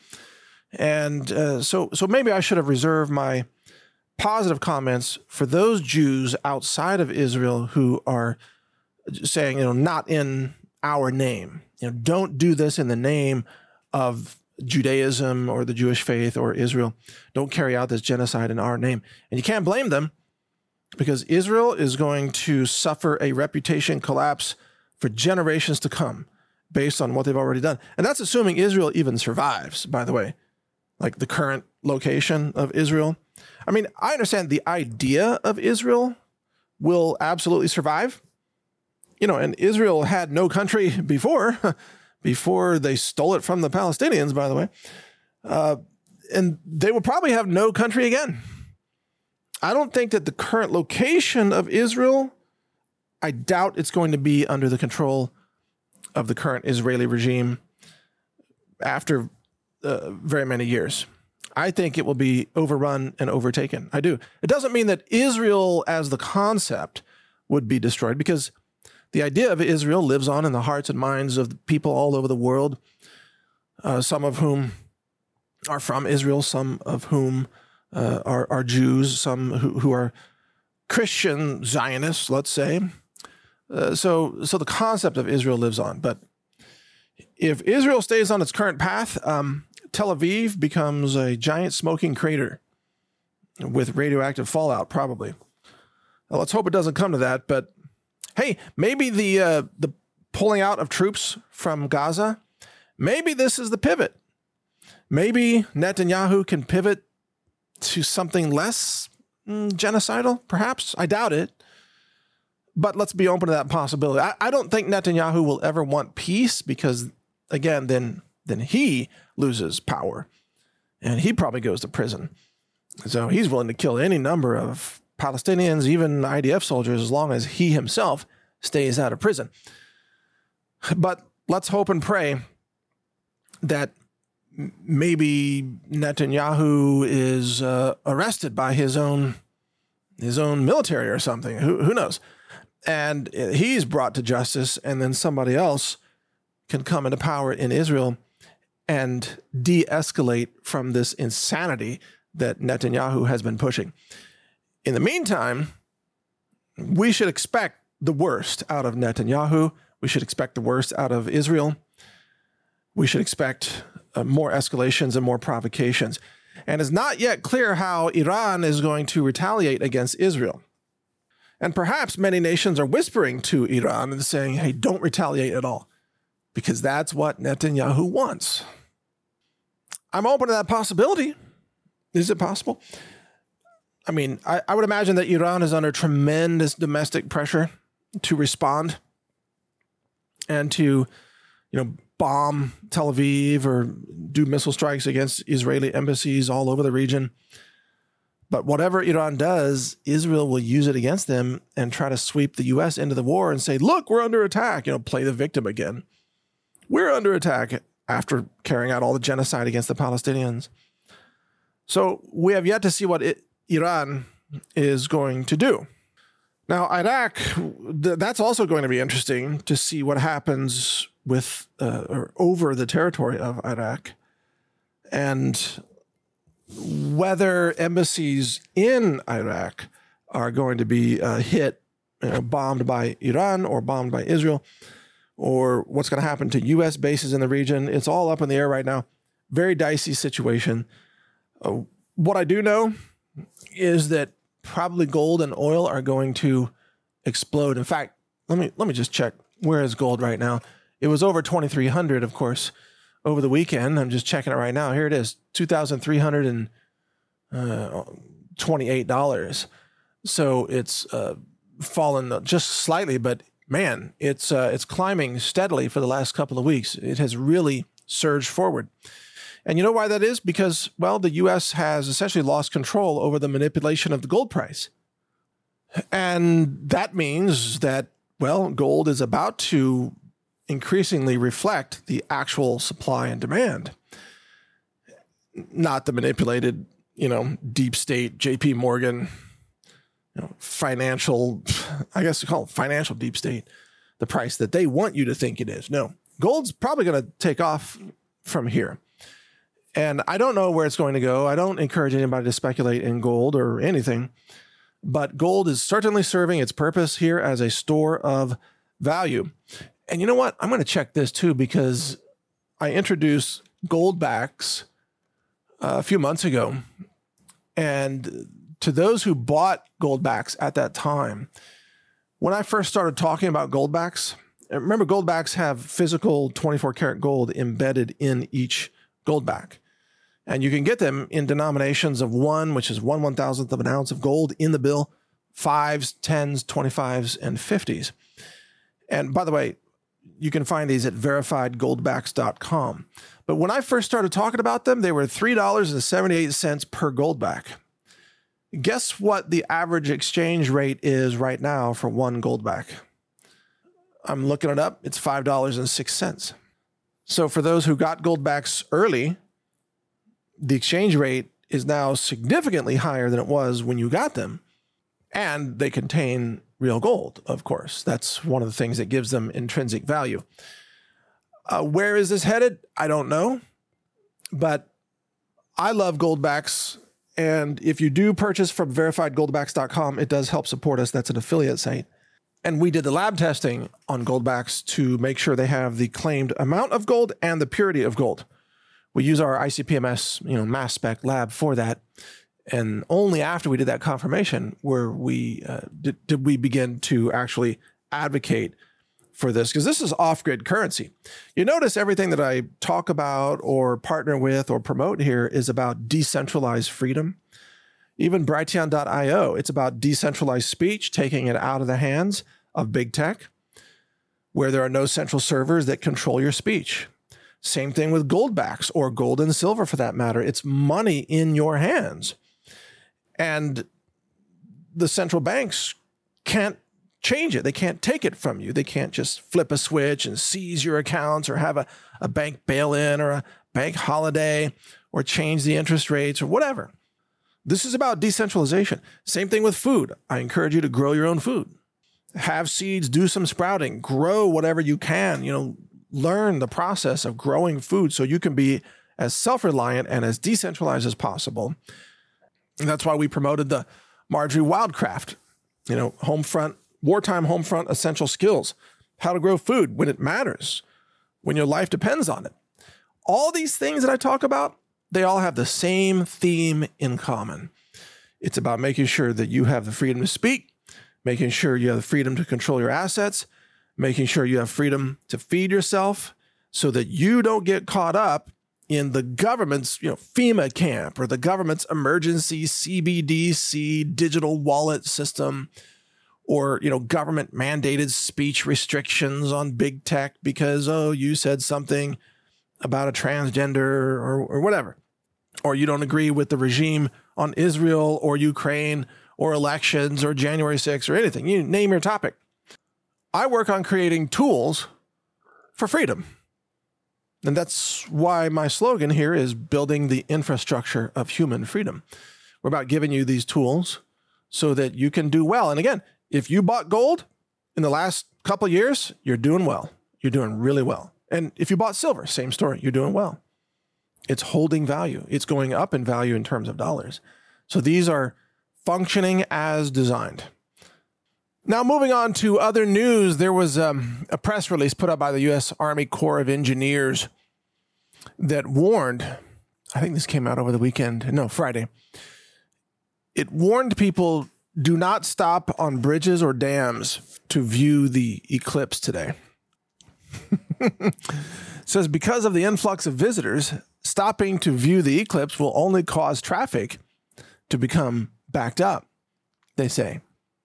And so maybe I should have reserved my positive comments for those Jews outside of Israel who are saying, not in our name. Don't do this in the name of Judaism or the Jewish faith or Israel. Don't carry out this genocide in our name. And you can't blame them because Israel is going to suffer a reputation collapse for generations to come based on what they've already done. And that's assuming Israel even survives, by the way, like the current location of Israel. I mean, I understand the idea of Israel will absolutely survive. And Israel had no country before they stole it from the Palestinians, by the way. And they will probably have no country again. I don't think that the current location of Israel, I doubt it's going to be under the control of the current Israeli regime after very many years. I think it will be overrun and overtaken. I do. It doesn't mean that Israel as the concept would be destroyed, because the idea of Israel lives on in the hearts and minds of the people all over the world, some of whom are from Israel, some of whom are Jews, some who are Christian Zionists, let's say. So the concept of Israel lives on. But if Israel stays on its current path, Tel Aviv becomes a giant smoking crater. with radioactive fallout, probably. Well, let's hope it doesn't come to that. But hey, maybe the pulling out of troops from Gaza, maybe this is the pivot. Maybe Netanyahu can pivot to something less genocidal, perhaps. I doubt it. But let's be open to that possibility. I don't think Netanyahu will ever want peace because, again, then he loses power. And he probably goes to prison. So he's willing to kill any number of Palestinians, even IDF soldiers, as long as he himself stays out of prison. But let's hope and pray that maybe Netanyahu is arrested by his own military or something. Who knows? And he's brought to justice, and then somebody else can come into power in Israel and de-escalate from this insanity that Netanyahu has been pushing. In the meantime, we should expect the worst out of Netanyahu. We should expect the worst out of Israel. We should expect more escalations and more provocations. And it's not yet clear how Iran is going to retaliate against Israel. And perhaps many nations are whispering to Iran and saying, hey, don't retaliate at all, because that's what Netanyahu wants. I'm open to that possibility. Is it possible? I mean, I would imagine that Iran is under tremendous domestic pressure to respond and to, bomb Tel Aviv or do missile strikes against Israeli embassies all over the region. But whatever Iran does, Israel will use it against them and try to sweep the U.S. into the war and say, look, we're under attack, play the victim again. We're under attack after carrying out all the genocide against the Palestinians. So we have yet to see what Iran is going to do. Now, Iraq, that's also going to be interesting to see what happens with or over the territory of Iraq, and whether embassies in Iraq are going to be hit, bombed by Iran or bombed by Israel, or what's going to happen to U.S. bases in the region. It's all up in the air right now. Very dicey situation. What I do know is that probably gold and oil are going to explode. In fact, let me just check. Where is gold right now? It was over 2,300, of course, over the weekend. I'm just checking it right now. Here it is, $2,328. So it's fallen just slightly, but man, it's climbing steadily for the last couple of weeks. It has really surged forward. And you know why that is? Because, well, the U.S. has essentially lost control over the manipulation of the gold price. And that means that, well, gold is about to increasingly reflect the actual supply and demand, not the manipulated, deep state, JP Morgan, financial, I guess you call it financial deep state, the price that they want you to think it is. No, gold's probably going to take off from here. And I don't know where it's going to go. I don't encourage anybody to speculate in gold or anything, but gold is certainly serving its purpose here as a store of value. And you know what? I'm going to check this too, because I introduced Goldbacks a few months ago. And to those who bought Goldbacks at that time, when I first started talking about Goldbacks, remember Goldbacks have physical 24 karat gold embedded in each Goldback. And you can get them in denominations of 1, which is 1/1000th of an ounce of gold in the bill, 5s, 10s, 25s, and 50s. And by the way, you can find these at verifiedgoldbacks.com. But when I first started talking about them, they were $3.78 per Goldback. Guess what the average exchange rate is right now for one Goldback? I'm looking it up. It's $5.06. So for those who got Goldbacks early, the exchange rate is now significantly higher than it was when you got them. And they contain real gold, of course. That's one of the things that gives them intrinsic value. Where is this headed? I don't know. But I love Goldbacks. And if you do purchase from verifiedgoldbacks.com, it does help support us. That's an affiliate site. And we did the lab testing on Goldbacks to make sure they have the claimed amount of gold and the purity of gold. We use our ICP-MS, mass spec lab for that. And only after we did that confirmation did we begin to actually advocate for this, because this is off-grid currency. You notice everything that I talk about or partner with or promote here is about decentralized freedom. Even Brighteon.io, it's about decentralized speech, taking it out of the hands of big tech, where there are no central servers that control your speech. Same thing with Goldbacks, or gold and silver for that matter. It's money in your hands. And the central banks can't change it. They can't take it from you. They can't just flip a switch and seize your accounts or have a bank bail-in or a bank holiday or change the interest rates or whatever. This is about decentralization. Same thing with food. I encourage you to grow your own food. Have seeds, do some sprouting, grow whatever you can, learn the process of growing food so you can be as self-reliant and as decentralized as possible. And that's why we promoted the Marjorie Wildcraft, wartime homefront essential skills, how to grow food when it matters, when your life depends on it. All these things that I talk about, they all have the same theme in common. It's about making sure that you have the freedom to speak, making sure you have the freedom to control your assets, making sure you have freedom to feed yourself so that you don't get caught up in the government's, FEMA camp or the government's emergency CBDC digital wallet system, or, government mandated speech restrictions on big tech because, you said something about a transgender or whatever, or you don't agree with the regime on Israel or Ukraine or elections or January 6th or anything. You name your topic. I work on creating tools for freedom. And that's why my slogan here is building the infrastructure of human freedom. We're about giving you these tools so that you can do well. And again, if you bought gold in the last couple of years, you're doing well. You're doing really well. And if you bought silver, same story, you're doing well. It's holding value. It's going up in value in terms of dollars. So these are functioning as designed. Now, moving on to other news, there was a press release put out by the U.S. Army Corps of Engineers that warned, I think this came out over the weekend, no, Friday. It warned people, do not stop on bridges or dams to view the eclipse today. It says, because of the influx of visitors, stopping to view the eclipse will only cause traffic to become backed up, they say.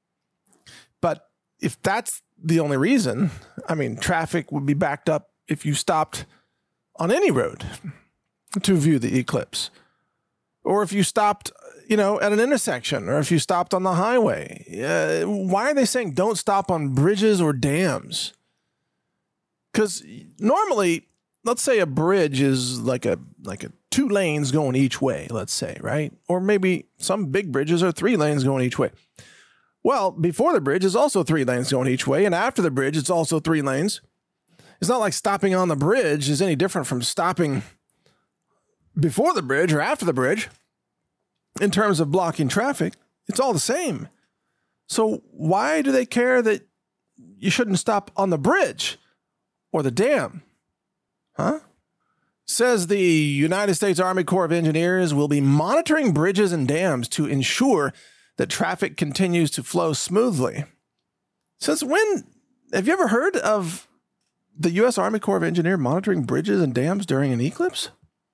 But if that's the only reason, traffic would be backed up if you stopped on any road to view the eclipse. Or if you stopped, at an intersection, or if you stopped on the highway. Why are they saying don't stop on bridges or dams? Because normally, let's say a bridge is like a 2 lanes going each way, let's say, right? Or maybe some big bridges are 3 lanes going each way. Well, before the bridge is also 3 lanes going each way, and after the bridge, it's also 3 lanes. It's not like stopping on the bridge is any different from stopping before the bridge or after the bridge. In terms of blocking traffic, it's all the same. So why do they care that you shouldn't stop on the bridge or the dam? Huh? Says the United States Army Corps of Engineers will be monitoring bridges and dams to ensure that traffic continues to flow smoothly. Since when? Have you ever heard of the U.S. Army Corps of Engineers monitoring bridges and dams during an eclipse?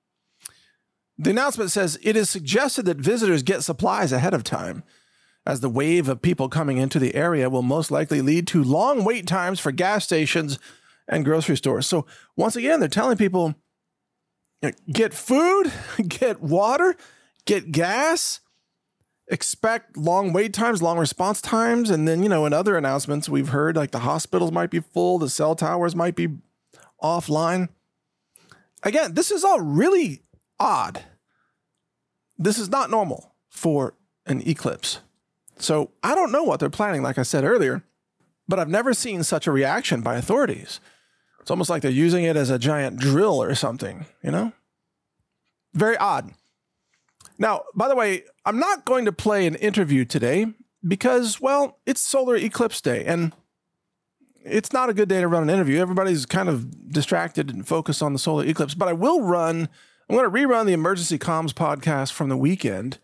The announcement says it is suggested that visitors get supplies ahead of time, as the wave of people coming into the area will most likely lead to long wait times for gas stations and grocery stores. So once again, they're telling people, get food, get water, get gas, expect long wait times, long response times. And then, in other announcements we've heard, like the hospitals might be full, the cell towers might be offline. Again, this is all really odd. This is not normal for an eclipse. So I don't know what they're planning, like I said earlier, but I've never seen such a reaction by authorities. It's almost like they're using it as a giant drill or something, Very odd. Now, by the way, I'm not going to play an interview today because, well, it's solar eclipse day, and it's not a good day to run an interview. Everybody's kind of distracted and focused on the solar eclipse, but I'm going to rerun the Emergency Comms podcast from the weekend,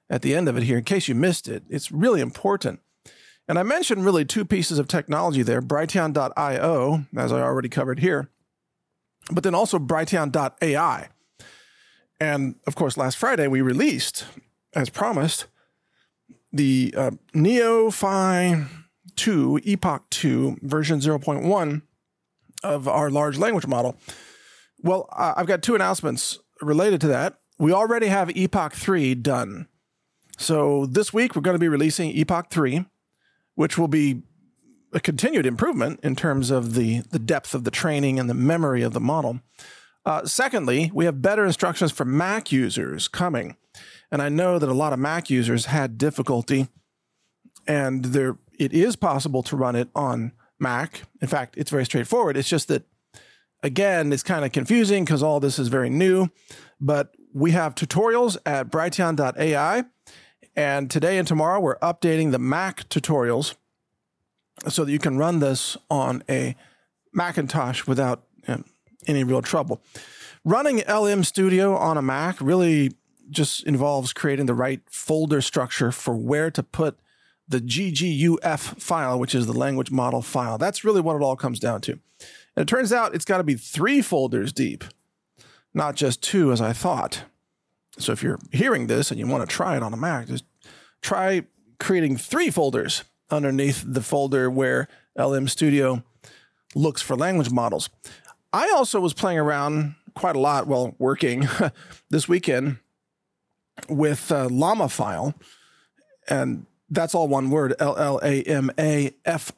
at the end of it here in case you missed it. It's really important. And I mentioned really two pieces of technology there, Brighteon.io, as I already covered here, but then also Brighteon.ai. And of course, last Friday we released, as promised, the NeoPhi 2, Epoch 2, version 0.1 of our large language model. Well, I've got two announcements related to that. We already have Epoch 3 done. So this week we're going to be releasing Epoch 3, which will be a continued improvement in terms of the depth of the training and the memory of the model. Secondly, we have better instructions for Mac users coming. And I know that a lot of Mac users had difficulty, and it is possible to run it on Mac. In fact, it's very straightforward. It's just that, again, it's kind of confusing because all this is very new. But we have tutorials at Brighteon.ai. And today and tomorrow, we're updating the Mac tutorials so that you can run this on a Macintosh without any real trouble. Running LM Studio on a Mac really just involves creating the right folder structure for where to put the GGUF file, which is the language model file. That's really what it all comes down to. And it turns out it's got to be 3 folders deep, not just 2 as I thought. So if you're hearing this and you want to try it on a Mac, just try creating 3 folders underneath the folder where LM Studio looks for language models. I also was playing around quite a lot while working this weekend with LlamaFile, and that's all one word, LLAMAFILE.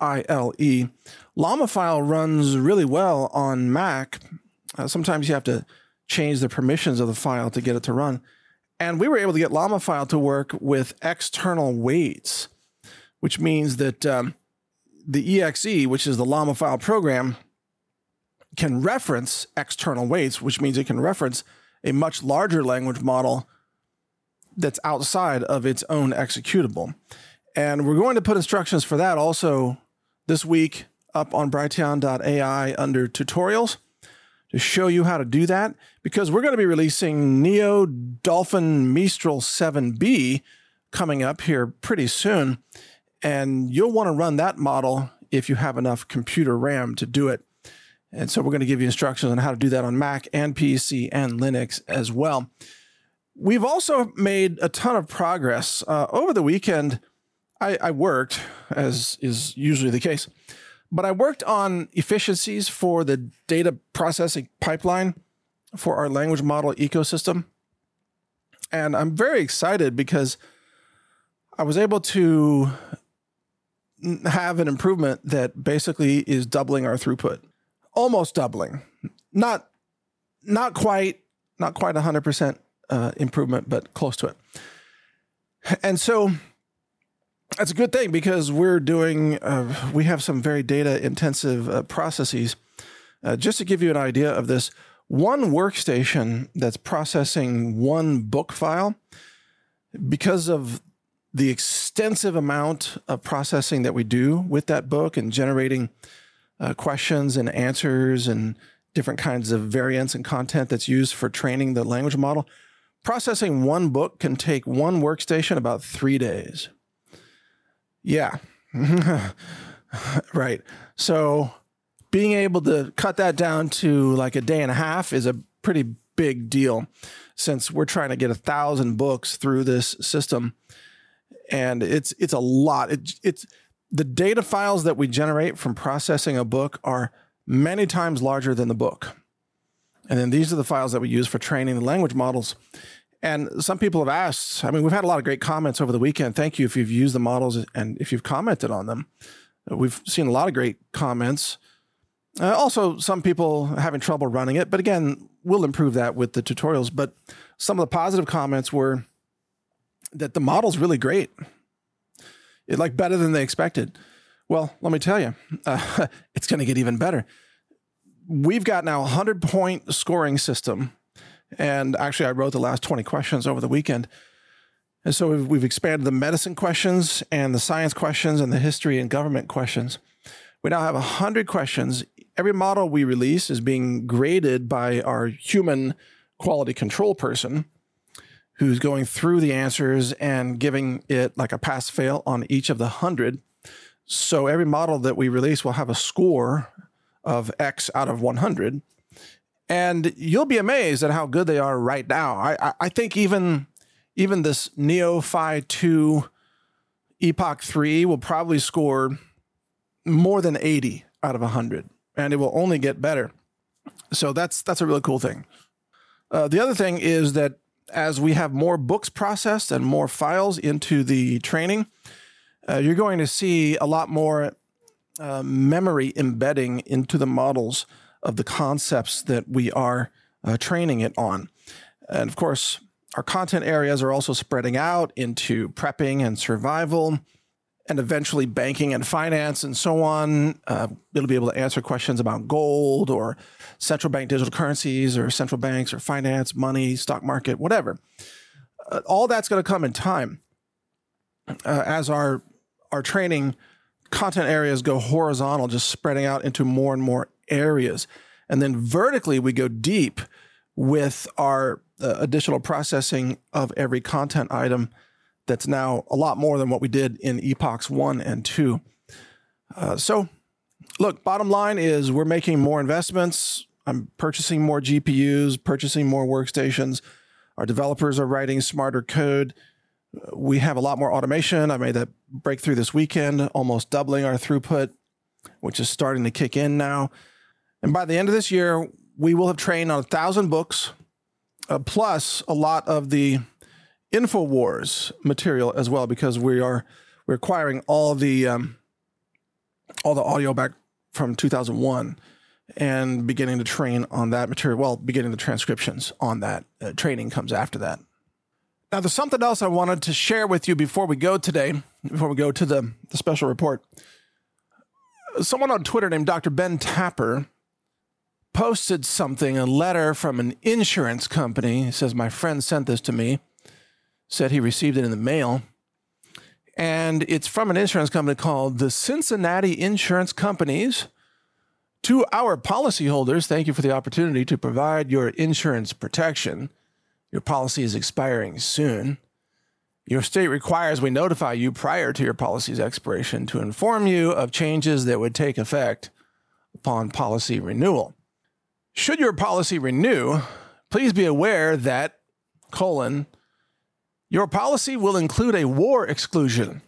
LlamaFile runs really well on Mac. Sometimes you have to change the permissions of the file to get it to run. And we were able to get LlamaFile to work with external weights, which means that the EXE, which is the LlamaFile program, can reference external weights, which means it can reference a much larger language model that's outside of its own executable. And we're going to put instructions for that also this week up on Brighteon.ai under tutorials to show you how to do that, because we're going to be releasing Neo Dolphin Mistral 7B coming up here pretty soon. And you'll want to run that model if you have enough computer RAM to do it. And so we're going to give you instructions on how to do that on Mac and PC and Linux as well. We've also made a ton of progress. Over the weekend, I worked, as is usually the case, but I worked on efficiencies for the data processing pipeline for our language model ecosystem. And I'm very excited because I was able to have an improvement that basically is doubling our throughput. Almost doubling. Not quite 100% improvement, but close to it. And so that's a good thing because we're doing, we have some very data intensive processes. Just to give you an idea of this, one workstation that's processing one book file, because of the extensive amount of processing that we do with that book and generating questions and answers and different kinds of variants and content that's used for training the language model, processing one book can take one workstation about 3 days. Yeah. Right. So being able to cut that down to like a day and a half is a pretty big deal, since we're trying to get 1,000 books through this system. And it's a lot. It's the data files that we generate from processing a book are many times larger than the book. And then these are the files that we use for training the language models. And some people have asked, I mean, we've had a lot of great comments over the weekend. Thank you if you've used the models and if you've commented on them. We've seen a lot of great comments. Also, some people having trouble running it. But again, we'll improve that with the tutorials. But some of the positive comments were that the model's really great. It like better than they expected. Well, let me tell you, it's going to get even better. We've got now a 100-point scoring system. And actually, I wrote the last 20 questions over the weekend. And so we've expanded the medicine questions and the science questions and the history and government questions. We now have 100 questions. Every model we release is being graded by our human quality control person, who's going through the answers and giving it like a pass-fail on each of the 100. So every model that we release will have a score of X out of 100. And you'll be amazed at how good they are right now. I think even this Neo Phi 2 Epoch 3 will probably score more than 80 out of 100, and it will only get better. So that's a really cool thing. The other thing is that as we have more books processed and more files into the training, you're going to see a lot more memory embedding into the models of the concepts that we are training it on. And of course, our content areas are also spreading out into prepping and survival, and eventually banking and finance and so on. It'll be able to answer questions about gold or central bank digital currencies or central banks or finance, money, stock market, whatever. All that's going to come in time as our training content areas go horizontal, just spreading out into more and more areas. And then vertically, we go deep with our additional processing of every content item. That's now a lot more than what we did in Epochs 1 and 2. So look, bottom line is we're making more investments. I'm purchasing more GPUs, purchasing more workstations. Our developers are writing smarter code. We have a lot more automation. I made that breakthrough this weekend, almost doubling our throughput, which is starting to kick in now. And by the end of this year, we will have trained on 1,000 books, plus a lot of the InfoWars material as well, because we're acquiring all the audio back from 2001 and beginning to train on that material. Well, beginning the transcriptions on that. Training comes after that. Now, there's something else I wanted to share with you before we go today, before we go to the special report. Someone on Twitter named Dr. Ben Tapper posted something, a letter from an insurance company. He says, my friend sent this to me. Said he received it in the mail. And it's from an insurance company called the Cincinnati Insurance Companies. To our policyholders, thank you for the opportunity to provide your insurance protection. Your policy is expiring soon. Your state requires we notify you prior to your policy's expiration to inform you of changes that would take effect upon policy renewal. Should your policy renew, please be aware that, your policy will include a war exclusion.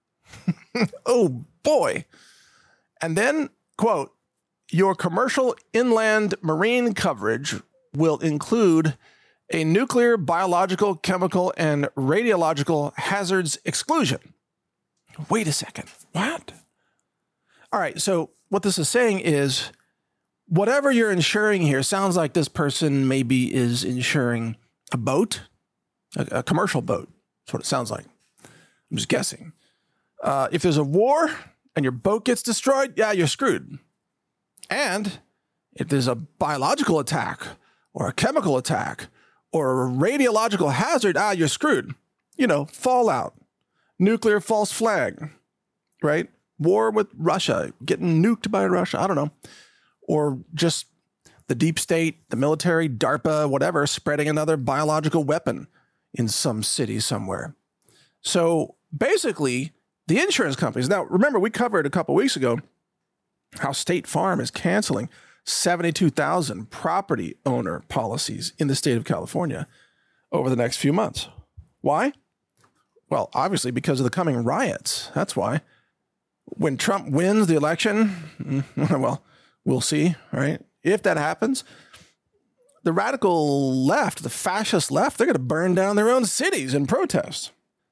Oh, boy. And then, quote, your commercial inland marine coverage will include a nuclear, biological, chemical, and radiological hazards exclusion. Wait a second. What? All right. So what this is saying is whatever you're insuring here sounds like this person maybe is insuring a boat. A commercial boat. That's what it sounds like. I'm just guessing. If there's a war and your boat gets destroyed, yeah, you're screwed. And if there's a biological attack or a chemical attack or a radiological hazard, you're screwed. Fallout, nuclear false flag, right? War with Russia, getting nuked by Russia, I don't know. Or just the deep state, the military, DARPA, whatever, spreading another biological weapon in some city somewhere. So basically, the insurance companies, now remember, we covered a couple weeks ago how State Farm is canceling 72,000 property owner policies in the state of California over the next few months. Why? Well, obviously because of the coming riots. That's why. When Trump wins the election, well, we'll see, right? If that happens, the radical left, the fascist left, they're going to burn down their own cities in protest.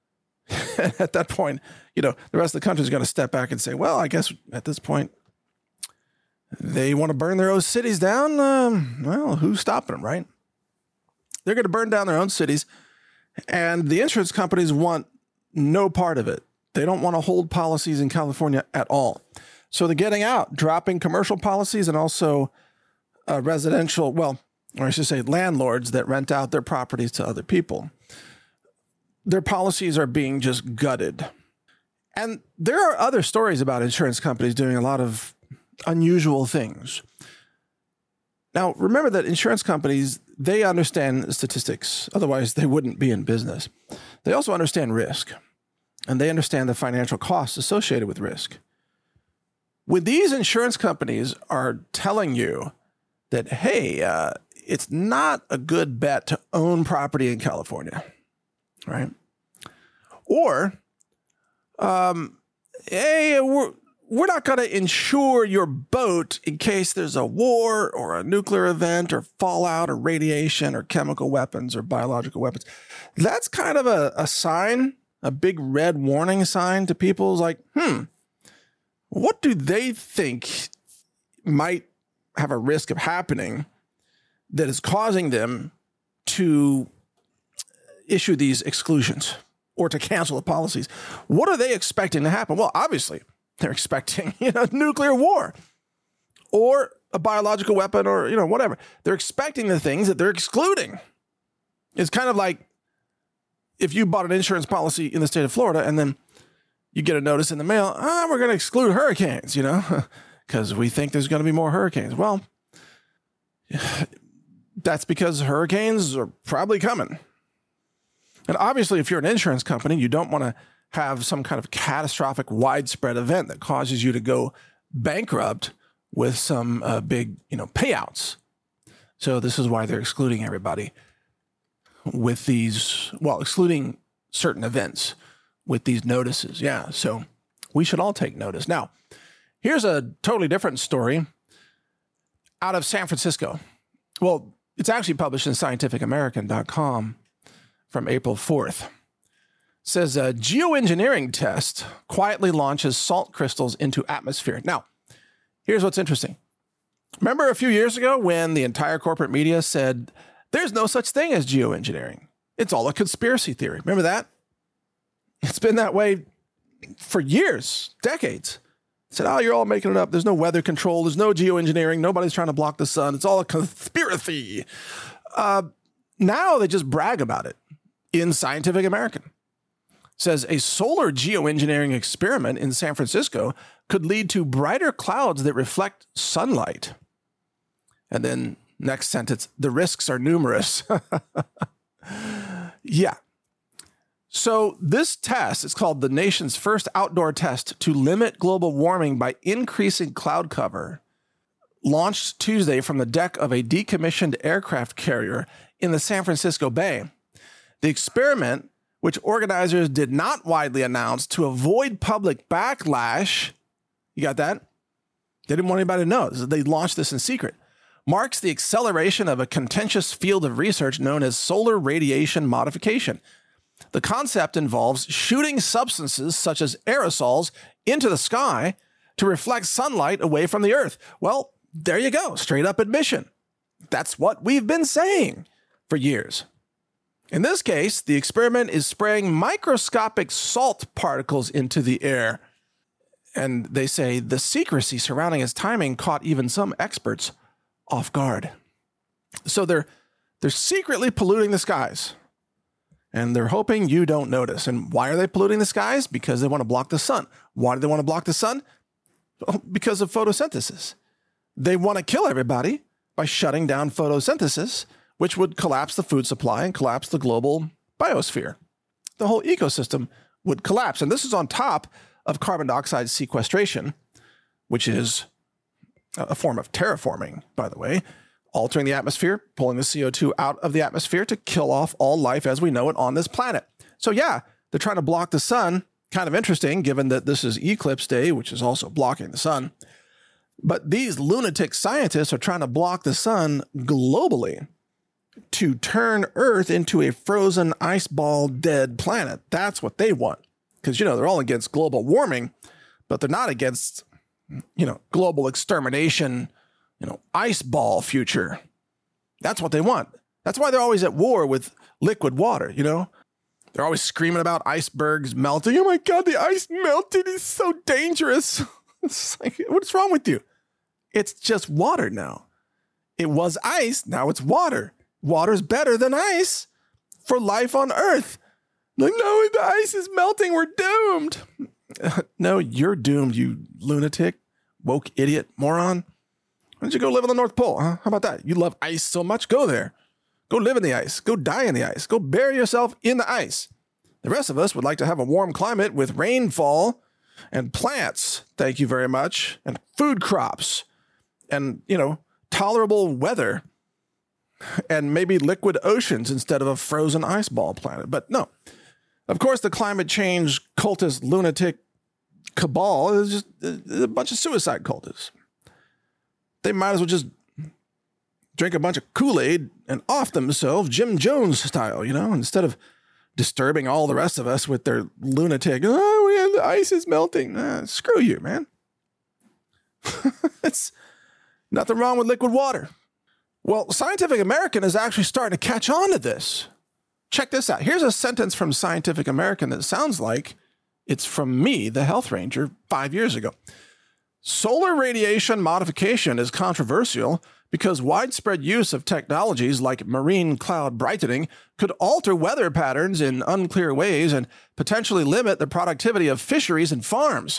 At that point, the rest of the country is going to step back and say, well, I guess at this point, they want to burn their own cities down. Well, who's stopping them, right? They're going to burn down their own cities, and the insurance companies want no part of it. They don't want to hold policies in California at all. So they're getting out, dropping commercial policies and also residential, or I should say landlords that rent out their properties to other people. Their policies are being just gutted. And there are other stories about insurance companies doing a lot of unusual things. Now, remember that insurance companies, they understand statistics. Otherwise, they wouldn't be in business. They also understand risk, and they understand the financial costs associated with risk. When these insurance companies are telling you that, hey, it's not a good bet to own property in California, right? Or, hey, we're not going to insure your boat in case there's a war or a nuclear event or fallout or radiation or chemical weapons or biological weapons. That's kind of a sign, a big red warning sign to people. It's like, what do they think might have a risk of happening that is causing them to issue these exclusions or to cancel the policies? What are they expecting to happen? Well, obviously, they're expecting, nuclear war or a biological weapon or, whatever. They're expecting the things that they're excluding. It's kind of like if you bought an insurance policy in the state of Florida and then you get a notice in the mail, we're going to exclude hurricanes, because we think there's going to be more hurricanes. Well, that's because hurricanes are probably coming. And obviously, if you're an insurance company, you don't want to have some kind of catastrophic widespread event that causes you to go bankrupt with some big, payouts. So this is why they're excluding everybody with these, excluding certain events with these notices. Yeah, so we should all take notice. Now, here's a totally different story out of San Francisco. Well, it's actually published in scientificamerican.com from April 4th. It says a geoengineering test quietly launches salt crystals into atmosphere. Now, here's what's interesting. Remember a few years ago when the entire corporate media said there's no such thing as geoengineering? It's all a conspiracy theory. Remember that? It's been that way for years, decades. Said, you're all making it up. There's no weather control. There's no geoengineering. Nobody's trying to block the sun. It's all a conspiracy. Now they just brag about it in Scientific American. It says a solar geoengineering experiment in San Francisco could lead to brighter clouds that reflect sunlight. And then next sentence, the risks are numerous. Yeah. So this test is called the nation's first outdoor test to limit global warming by increasing cloud cover. Launched Tuesday from the deck of a decommissioned aircraft carrier in the San Francisco Bay. The experiment, which organizers did not widely announce to avoid public backlash, you got that? They didn't want anybody to know. They launched this in secret. Marks the acceleration of a contentious field of research known as solar radiation modification. The concept involves shooting substances such as aerosols into the sky to reflect sunlight away from the Earth. Well, there you go. Straight up admission. That's what we've been saying for years. In this case, the experiment is spraying microscopic salt particles into the air. And they say the secrecy surrounding its timing caught even some experts off guard. So they're secretly polluting the skies. And they're hoping you don't notice. And why are they polluting the skies? Because they want to block the sun. Why do they want to block the sun? Well, because of photosynthesis. They want to kill everybody by shutting down photosynthesis, which would collapse the food supply and collapse the global biosphere. The whole ecosystem would collapse. And this is on top of carbon dioxide sequestration, which is a form of terraforming, by the way, altering the atmosphere, pulling the CO2 out of the atmosphere to kill off all life as we know it on this planet. So yeah, they're trying to block the sun. Kind of interesting, given that this is eclipse day, which is also blocking the sun. But these lunatic scientists are trying to block the sun globally to turn Earth into a frozen ice ball dead planet. That's what they want. Because, they're all against global warming, but they're not against, global extermination, ice ball future. That's what they want. That's why they're always at war with liquid water, They're always screaming about icebergs melting. Oh my God, the ice melted. It's so dangerous. It's like, what's wrong with you? It's just water now. It was ice. Now it's water. Water's better than ice for life on Earth. Like, no, the ice is melting. We're doomed. No, you're doomed, you lunatic, woke idiot, moron. Why don't you go live on the North Pole? Huh? How about that? You love ice so much. Go there. Go live in the ice. Go die in the ice. Go bury yourself in the ice. The rest of us would like to have a warm climate with rainfall and plants, thank you very much, and food crops and, tolerable weather and maybe liquid oceans instead of a frozen ice ball planet. But no. Of course, the climate change cultist lunatic cabal is just a bunch of suicide cultists. They might as well just drink a bunch of Kool-Aid and off themselves, Jim Jones style, instead of disturbing all the rest of us with their lunatic, the ice is melting. Screw you, man. It's nothing wrong with liquid water. Well, Scientific American is actually starting to catch on to this. Check this out. Here's a sentence from Scientific American that sounds like it's from me, the Health Ranger, 5 years ago. Solar radiation modification is controversial because widespread use of technologies like marine cloud brightening could alter weather patterns in unclear ways and potentially limit the productivity of fisheries and farms.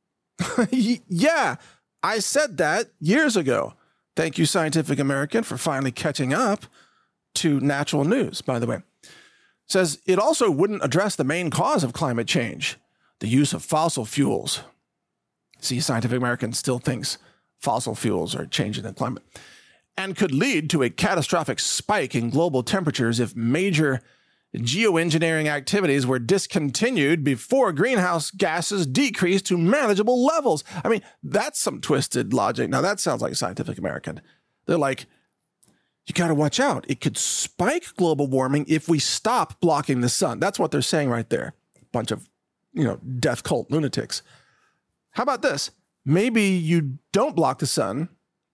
Yeah, I said that years ago. Thank you, Scientific American, for finally catching up to natural news, by the way. Says it also wouldn't address the main cause of climate change, the use of fossil fuels. See, Scientific American still thinks fossil fuels are changing the climate, and could lead to a catastrophic spike in global temperatures if major geoengineering activities were discontinued before greenhouse gases decreased to manageable levels. I mean, that's some twisted logic. Now, that sounds like Scientific American. They're like, you got to watch out. It could spike global warming if we stop blocking the sun. That's what they're saying right there. A bunch of, death cult lunatics. How about this? Maybe you don't block the sun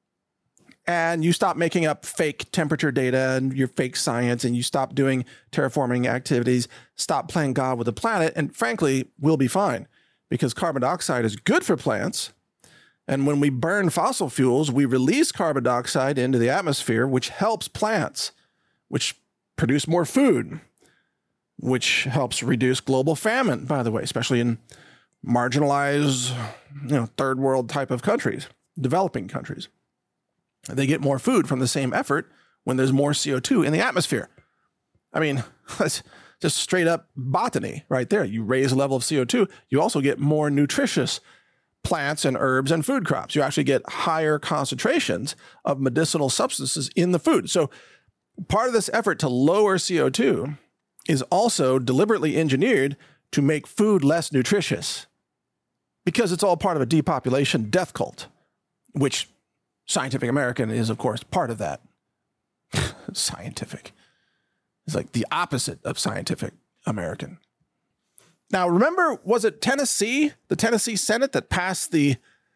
and you stop making up fake temperature data and your fake science, and you stop doing terraforming activities, stop playing God with the planet, and frankly, we'll be fine because carbon dioxide is good for plants. And when we burn fossil fuels, we release carbon dioxide into the atmosphere, which helps plants, which produce more food, which helps reduce global famine, by the way, especially in marginalized, third world type of countries, developing countries. They get more food from the same effort when there's more CO2 in the atmosphere. I mean, that's just straight up botany right there. You raise the level of CO2, you also get more nutritious plants and herbs and food crops. You actually get higher concentrations of medicinal substances in the food. So part of this effort to lower CO2 is also deliberately engineered to make food less nutritious because it's all part of a depopulation death cult, which Scientific American is, of course, part of that. Scientific. It's like the opposite of Scientific American. Now, remember, was it Tennessee, the Tennessee Senate that passed the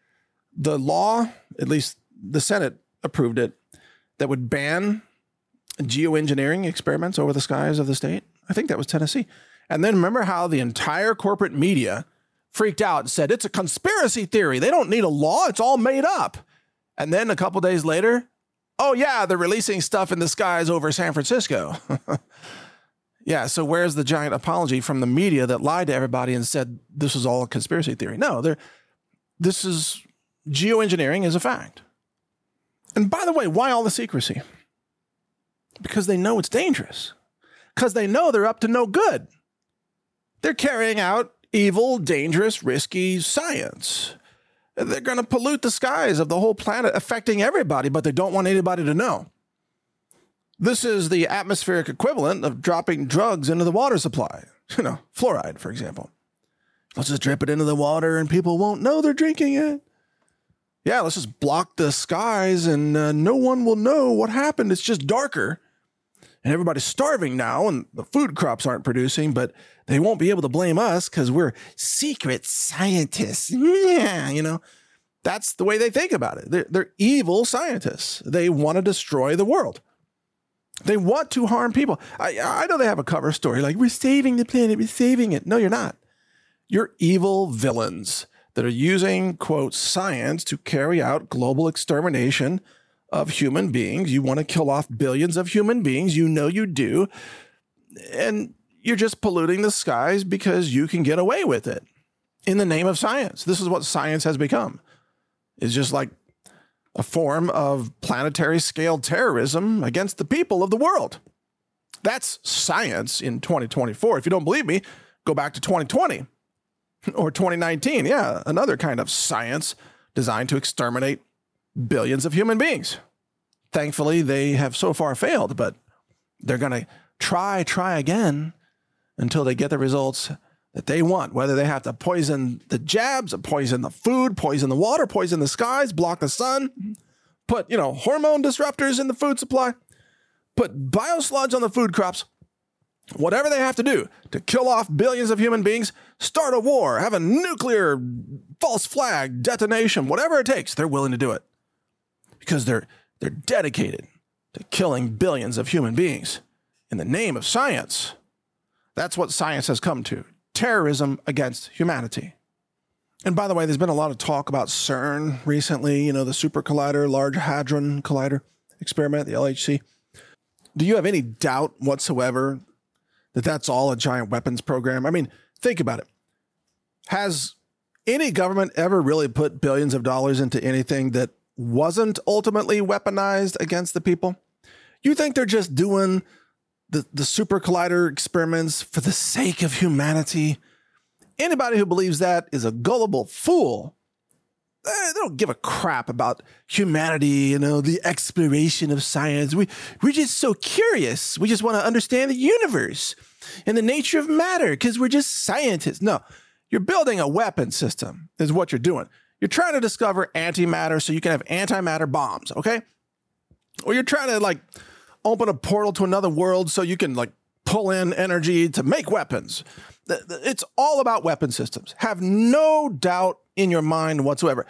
law, at least the Senate approved it, that would ban geoengineering experiments over the skies of the state? I think that was Tennessee. And then remember how the entire corporate media freaked out and said, it's a conspiracy theory. They don't need a law. It's all made up. And then a couple days later, oh yeah, they're releasing stuff in the skies over San Francisco. Yeah, so where's the giant apology from the media that lied to everybody and said this is all a conspiracy theory? No, this is geoengineering is a fact. And by the way, why all the secrecy? Because they know it's dangerous. Because they know they're up to no good. They're carrying out evil, dangerous, risky science. They're going to pollute the skies of the whole planet, affecting everybody, but they don't want anybody to know. This is the atmospheric equivalent of dropping drugs into the water supply. Fluoride, for example. Let's just drip it into the water and people won't know they're drinking it. Yeah, let's just block the skies and no one will know what happened. It's just darker. And everybody's starving now and the food crops aren't producing, but they won't be able to blame us because we're secret scientists. Yeah, that's the way they think about it. They're evil scientists. They want to destroy the world. They want to harm people. I know they have a cover story like, we're saving the planet, we're saving it. No, you're not. You're evil villains that are using, quote, science to carry out global extermination of human beings. You want to kill off billions of human beings. You know you do. And you're just polluting the skies because you can get away with it in the name of science. This is what science has become. It's just like a form of planetary scale terrorism against the people of the world. That's science in 2024. If you don't believe me, go back to 2020 or 2019. Yeah, another kind of science designed to exterminate billions of human beings. Thankfully, they have so far failed, but they're going to try again until they get the results that they want, whether they have to poison the jabs, poison the food, poison the water, poison the skies, block the sun, put, hormone disruptors in the food supply, put biosludge on the food crops, whatever they have to do to kill off billions of human beings, start a war, have a nuclear false flag detonation, whatever it takes, they're willing to do it because they're dedicated to killing billions of human beings in the name of science. That's what science has come to. Terrorism against humanity. And by the way, there's been a lot of talk about CERN recently, the Super Collider, Large Hadron Collider experiment, the LHC. Do you have any doubt whatsoever that that's all a giant weapons program? I mean, think about it. Has any government ever really put billions of dollars into anything that wasn't ultimately weaponized against the people? You think they're just doing the Super Collider experiments for the sake of humanity? Anybody who believes that is a gullible fool. They don't give a crap about humanity, the exploration of science. We're just so curious. We just want to understand the universe and the nature of matter because we're just scientists. No, you're building a weapon system is what you're doing. You're trying to discover antimatter so you can have antimatter bombs, okay? Or you're trying to open a portal to another world so you can pull in energy to make weapons. It's all about weapon systems. Have no doubt in your mind whatsoever.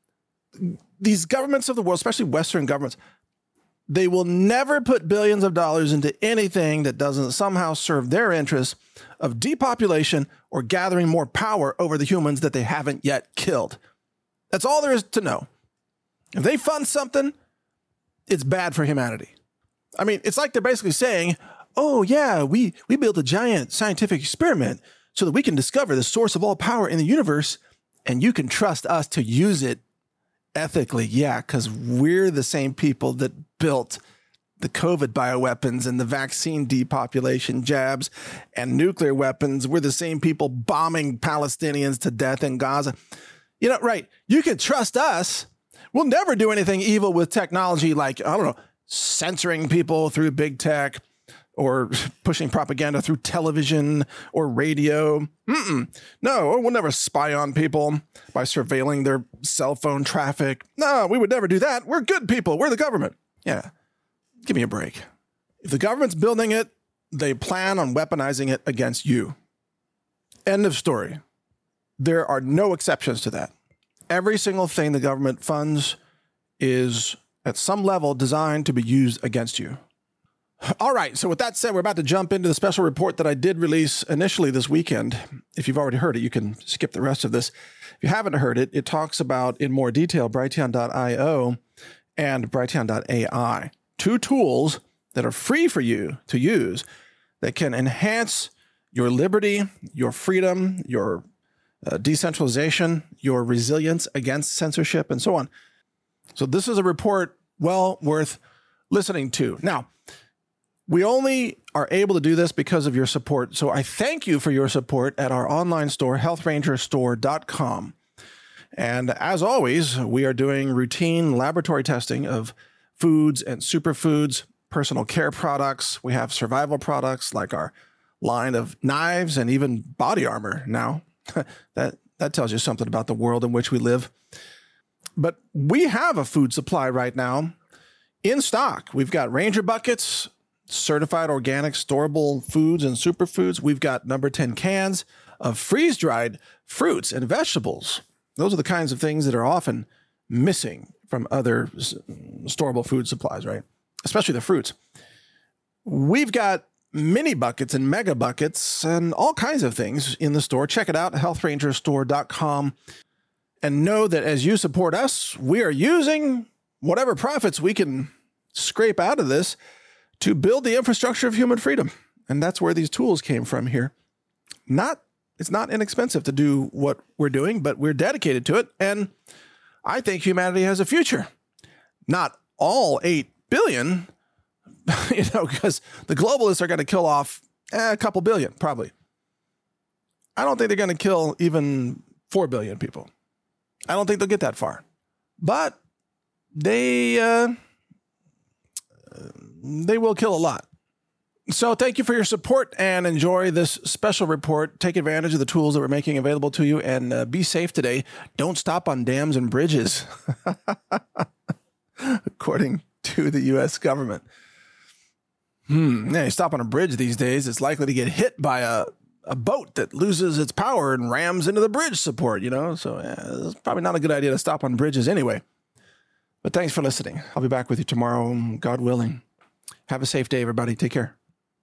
These governments of the world, especially Western governments, they will never put billions of dollars into anything that doesn't somehow serve their interests of depopulation or gathering more power over the humans that they haven't yet killed. That's all there is to know. If they fund something, it's bad for humanity. I mean, it's like they're basically saying, oh yeah, we built a giant scientific experiment so that we can discover the source of all power in the universe, and you can trust us to use it ethically. Yeah, because we're the same people that built the COVID bioweapons and the vaccine depopulation jabs and nuclear weapons. We're the same people bombing Palestinians to death in Gaza. Right. You can trust us. We'll never do anything evil with technology censoring people through big tech or pushing propaganda through television or radio. No, we'll never spy on people by surveilling their cell phone traffic. No, we would never do that. We're good people. We're the government. Yeah. Give me a break. If the government's building it, they plan on weaponizing it against you. End of story. There are no exceptions to that. Every single thing the government funds is at some level designed to be used against you. All right. So with that said, we're about to jump into the special report that I did release initially this weekend. If you've already heard it, you can skip the rest of this. If you haven't heard it, it talks about in more detail Brighteon.io and Brighteon.ai, two tools that are free for you to use that can enhance your liberty, your freedom, your decentralization, your resilience against censorship, and so on. So this is a report well worth listening to. Now, we only are able to do this because of your support. So I thank you for your support at our online store, healthrangerstore.com. And as always, we are doing routine laboratory testing of foods and superfoods, personal care products. We have survival products like our line of knives and even body armor now. That tells you something about the world in which we live. But we have a food supply right now in stock. We've got Ranger buckets, certified organic storable foods and superfoods. We've got number 10 cans of freeze-dried fruits and vegetables. Those are the kinds of things that are often missing from other storable food supplies, right? Especially the fruits. We've got mini buckets and mega buckets and all kinds of things in the store. Check it out, healthrangerstore.com. And know that as you support us, we are using whatever profits we can scrape out of this to build the infrastructure of human freedom. And that's where these tools came from here. It's not inexpensive to do what we're doing, but we're dedicated to it. And I think humanity has a future. Not all 8 billion, because the globalists are going to kill off a couple billion, probably. I don't think they're going to kill even 4 billion people. I don't think they'll get that far. But they will kill a lot. So thank you for your support and enjoy this special report. Take advantage of the tools that we're making available to you and be safe today. Don't stop on dams and bridges, according to the U.S. government. Yeah, you stop on a bridge these days, it's likely to get hit by a boat that loses its power and rams into the bridge support, So it's probably not a good idea to stop on bridges anyway. But thanks for listening. I'll be back with you tomorrow, God willing. Have a safe day, everybody. Take care.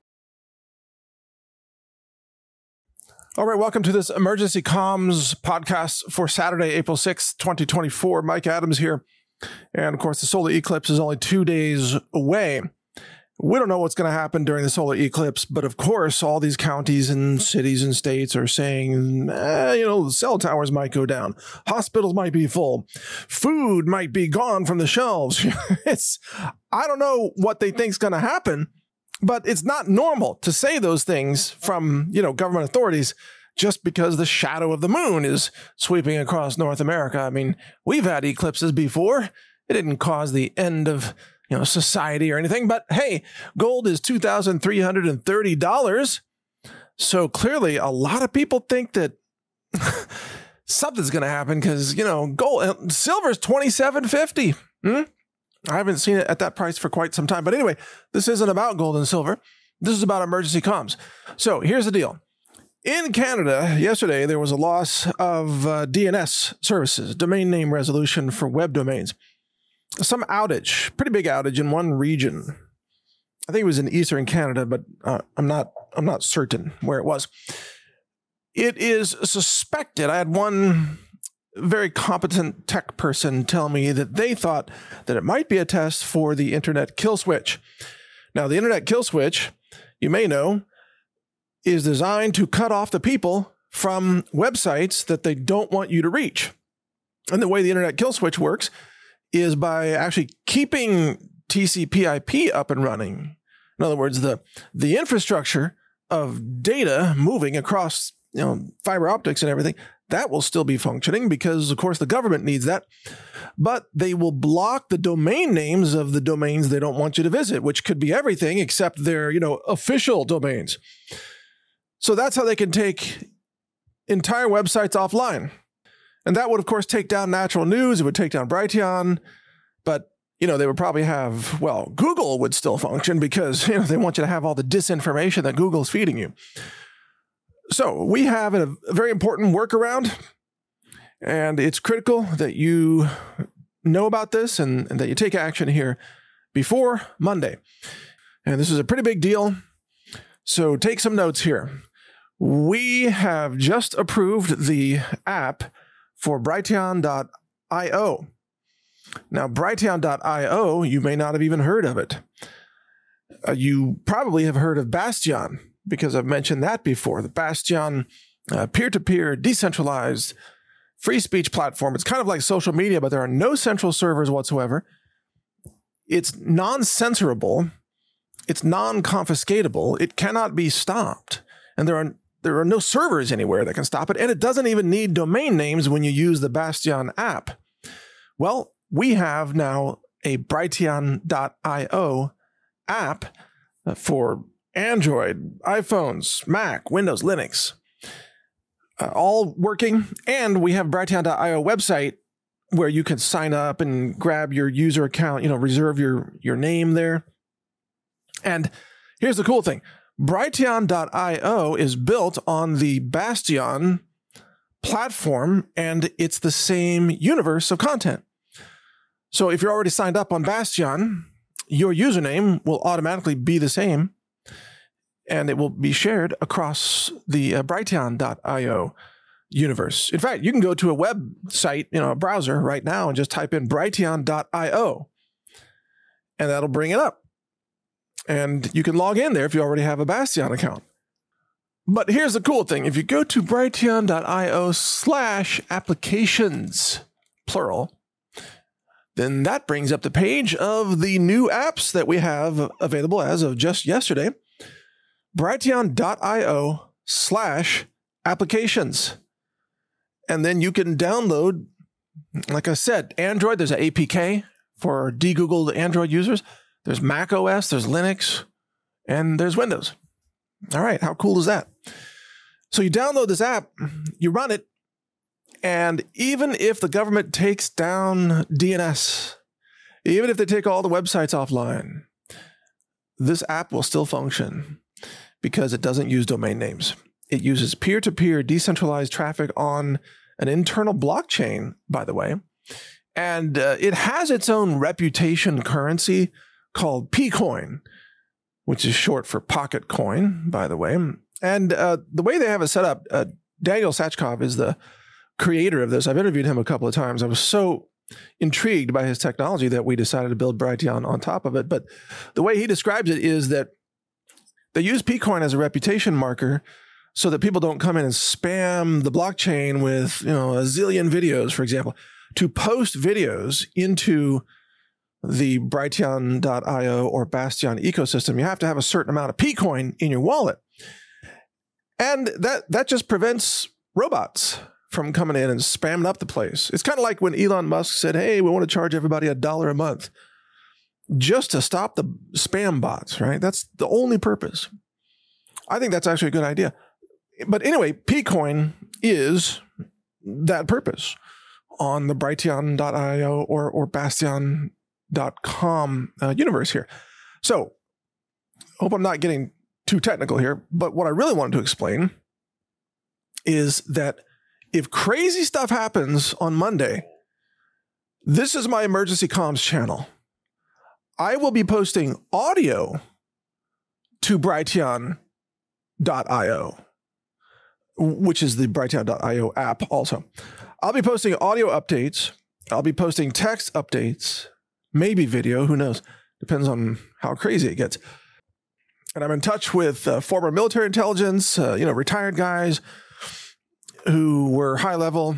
All right, welcome to this Emergency Comms podcast for Saturday, April 6th, 2024. Mike Adams here. And of course, the solar eclipse is only 2 days away. We don't know what's going to happen during the solar eclipse, but of course, all these counties and cities and states are saying, cell towers might go down. Hospitals might be full. Food might be gone from the shelves. I don't know what they think is going to happen, but it's not normal to say those things from, government authorities just because the shadow of the moon is sweeping across North America. I mean, we've had eclipses before. It didn't cause the end of society or anything, but hey, gold is $2,330. So clearly a lot of people think that something's going to happen because, gold, silver's $2,750. I haven't seen it at that price for quite some time. But anyway, this isn't about gold and silver. This is about emergency comms. So here's the deal. In Canada, yesterday, there was a loss of DNS services, domain name resolution for web domains. Some outage, pretty big outage in one region. I think it was in Eastern Canada, but I'm not certain where it was. It is suspected. I had one very competent tech person tell me that they thought that it might be a test for the internet kill switch. Now, the internet kill switch, you may know, is designed to cut off the people from websites that they don't want you to reach. And the way the internet kill switch works is by actually keeping TCP/IP up and running. In other words, the infrastructure of data moving across, fiber optics and everything, that will still be functioning because, of course, the government needs that. But they will block the domain names of the domains they don't want you to visit, which could be everything except their, official domains. So that's how they can take entire websites offline. And that would, of course, take down Natural News. It would take down Brighteon. But, they would probably have, Google would still function because, they want you to have all the disinformation that Google's feeding you. So we have a very important workaround. And it's critical that you know about this and that you take action here before Monday. And this is a pretty big deal. So take some notes here. We have just approved the app for Brighteon.io. Now, Brighteon.io, you may not have even heard of it. You probably have heard of Bastion because I've mentioned that before. The Bastion peer-to-peer, decentralized, free speech platform. It's kind of like social media, but there are no central servers whatsoever. It's non-censorable. It's non-confiscatable. It cannot be stopped. And there are no servers anywhere that can stop it. And it doesn't even need domain names when you use the Bastion app. Well, we have now a Brighteon.io app for Android, iPhones, Mac, Windows, Linux, all working. And we have Brighteon.io website where you can sign up and grab your user account, reserve your name there. And here's the cool thing. Brighteon.io is built on the Bastion platform, and it's the same universe of content. So if you're already signed up on Bastion, your username will automatically be the same, and it will be shared across the Brighteon.io universe. In fact, you can go to a website, a browser right now and just type in Brighteon.io, and that'll bring it up. And you can log in there if you already have a Bastion account. But here's the cool thing. If you go to Brighteon.io/applications, plural, then that brings up the page of the new apps that we have available as of just yesterday. Brighteon.io/applications. And then you can download, like I said, Android. There's an APK for de-Googled Android users. There's Mac OS, there's Linux, and there's Windows. All right, how cool is that? So you download this app, you run it, and even if the government takes down DNS, even if they take all the websites offline, this app will still function because it doesn't use domain names. It uses peer-to-peer decentralized traffic on an internal blockchain, by the way. And it has its own reputation currency called Pcoin, which is short for Pocket Coin, by the way. And the way they have it set up, Daniel Sachkov is the creator of this. I've interviewed him a couple of times. I was so intrigued by his technology that we decided to build Brighteon on top of it. But the way he describes it is that they use Pcoin as a reputation marker so that people don't come in and spam the blockchain with, a zillion videos, for example. To post videos into the Brighteon.io or Bastion ecosystem, you have to have a certain amount of Pcoin in your wallet. And that just prevents robots from coming in and spamming up the place. It's kind of like when Elon Musk said, hey, we want to charge everybody $1 a month just to stop the spam bots, right? That's the only purpose. I think that's actually a good idea. But anyway, Pcoin is that purpose on the Brighteon.io or Bastion.com universe here. So, hope I'm not getting too technical here, but what I really wanted to explain is that if crazy stuff happens on Monday, this is my emergency comms channel. I will be posting audio to Brighteon.io, which is the Brighteon.io app also. I'll be posting audio updates. I'll be posting text updates, maybe video, who knows? Depends on how crazy it gets. And I'm in touch with former military intelligence, retired guys who were high level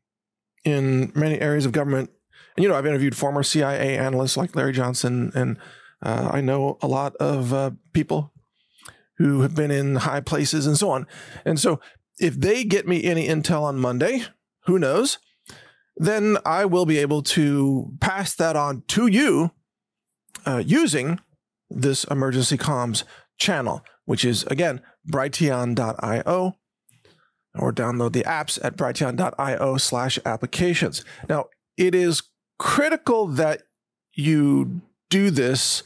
in many areas of government. And, I've interviewed former CIA analysts like Larry Johnson, and I know a lot of people who have been in high places and so on. And so if they get me any intel on Monday, who knows, then I will be able to pass that on to you using this emergency comms channel, which is, again, Brighteon.io, or download the apps at Brighteon.io/applications. Now, it is critical that you do this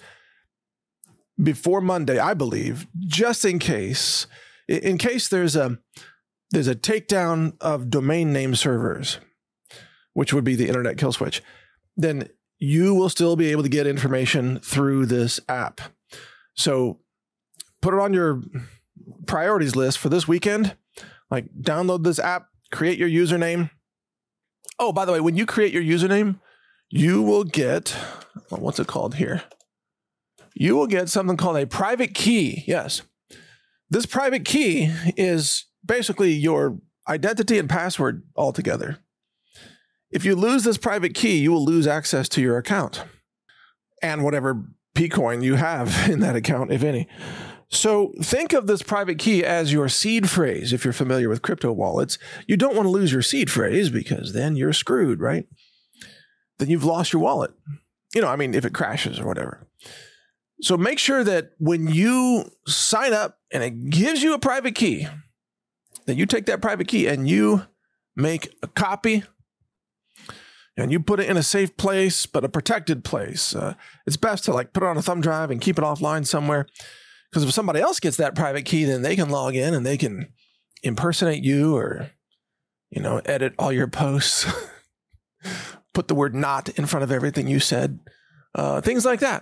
before Monday, I believe, just in case there's a takedown of domain name servers, which would be the internet kill switch, then you will still be able to get information through this app. So put it on your priorities list for this weekend. Like, download this app, create your username. Oh, by the way, when you create your username, you will get, what's it called here? You will get something called a private key. Yes. This private key is basically your identity and password altogether. If you lose this private key, you will lose access to your account and whatever Pcoin you have in that account, if any. So think of this private key as your seed phrase. If you're familiar with crypto wallets, you don't want to lose your seed phrase because then you're screwed, right? Then you've lost your wallet. If it crashes or whatever. So make sure that when you sign up and it gives you a private key, that you take that private key and you make a copy and you put it in a safe place, but a protected place. It's best to put it on a thumb drive and keep it offline somewhere. Because if somebody else gets that private key, then they can log in and they can impersonate you or, edit all your posts, put the word "not" in front of everything you said, things like that.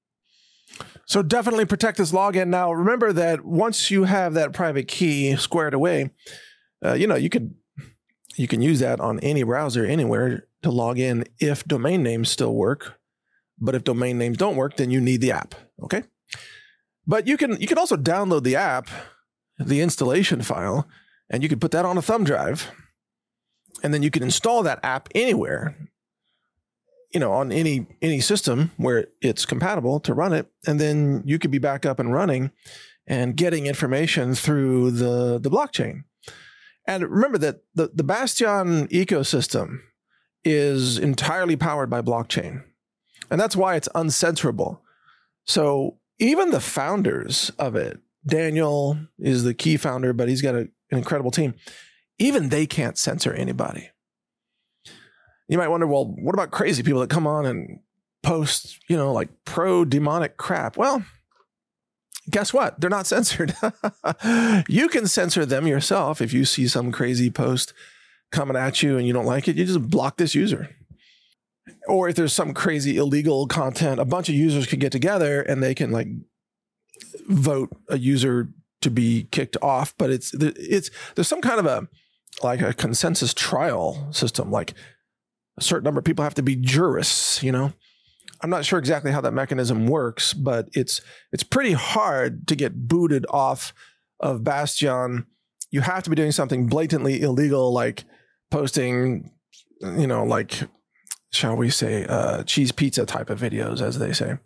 So definitely protect this login. Now, remember that once you have that private key squared away, you can use that on any browser anywhere to log in if domain names still work. But if domain names don't work, then you need the app. Okay. But you can also download the app, the installation file, and you can put that on a thumb drive. And then you can install that app anywhere. on any system where it's compatible to run it. And then you could be back up and running and getting information through the blockchain. And remember that the Bastion ecosystem is entirely powered by blockchain. And that's why it's uncensorable. So even the founders of it, Daniel is the key founder, but he's got an incredible team. Even they can't censor anybody. You might wonder, well, what about crazy people that come on and post, like pro-demonic crap? Well, guess what? They're not censored. You can censor them yourself. If you see some crazy post coming at you and you don't like it, you just block this user. Or if there's some crazy illegal content, a bunch of users could get together and they can vote a user to be kicked off. But there's some kind of a consensus trial system, like a certain number of people have to be jurists, I'm not sure exactly how that mechanism works, but it's pretty hard to get booted off of Bastion. You have to be doing something blatantly illegal, like posting, shall we say, cheese pizza type of videos, as they say.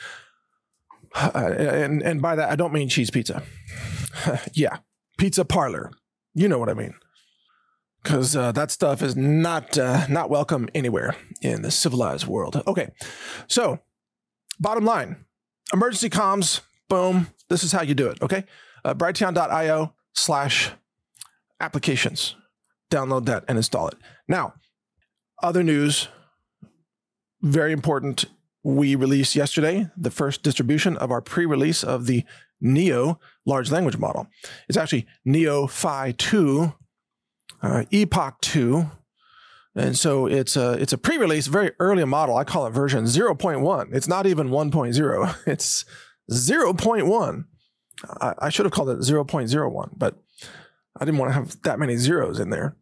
And by that, I don't mean cheese pizza. Yeah, pizza parlor. You know what I mean. Because that stuff is not welcome anywhere in the civilized world. Okay, so bottom line, emergency comms, boom. This is how you do it, okay? Brighteon.io/applications. Download that and install it. Now, other news, very important. We released yesterday the first distribution of our pre-release of the Neo large language model. It's actually Neo Phi 2. Epoch 2. And so it's a pre-release, very early model. I call it version 0.1. It's not even 1.0. It's 0.1. I should have called it 0.01, but I didn't want to have that many zeros in there.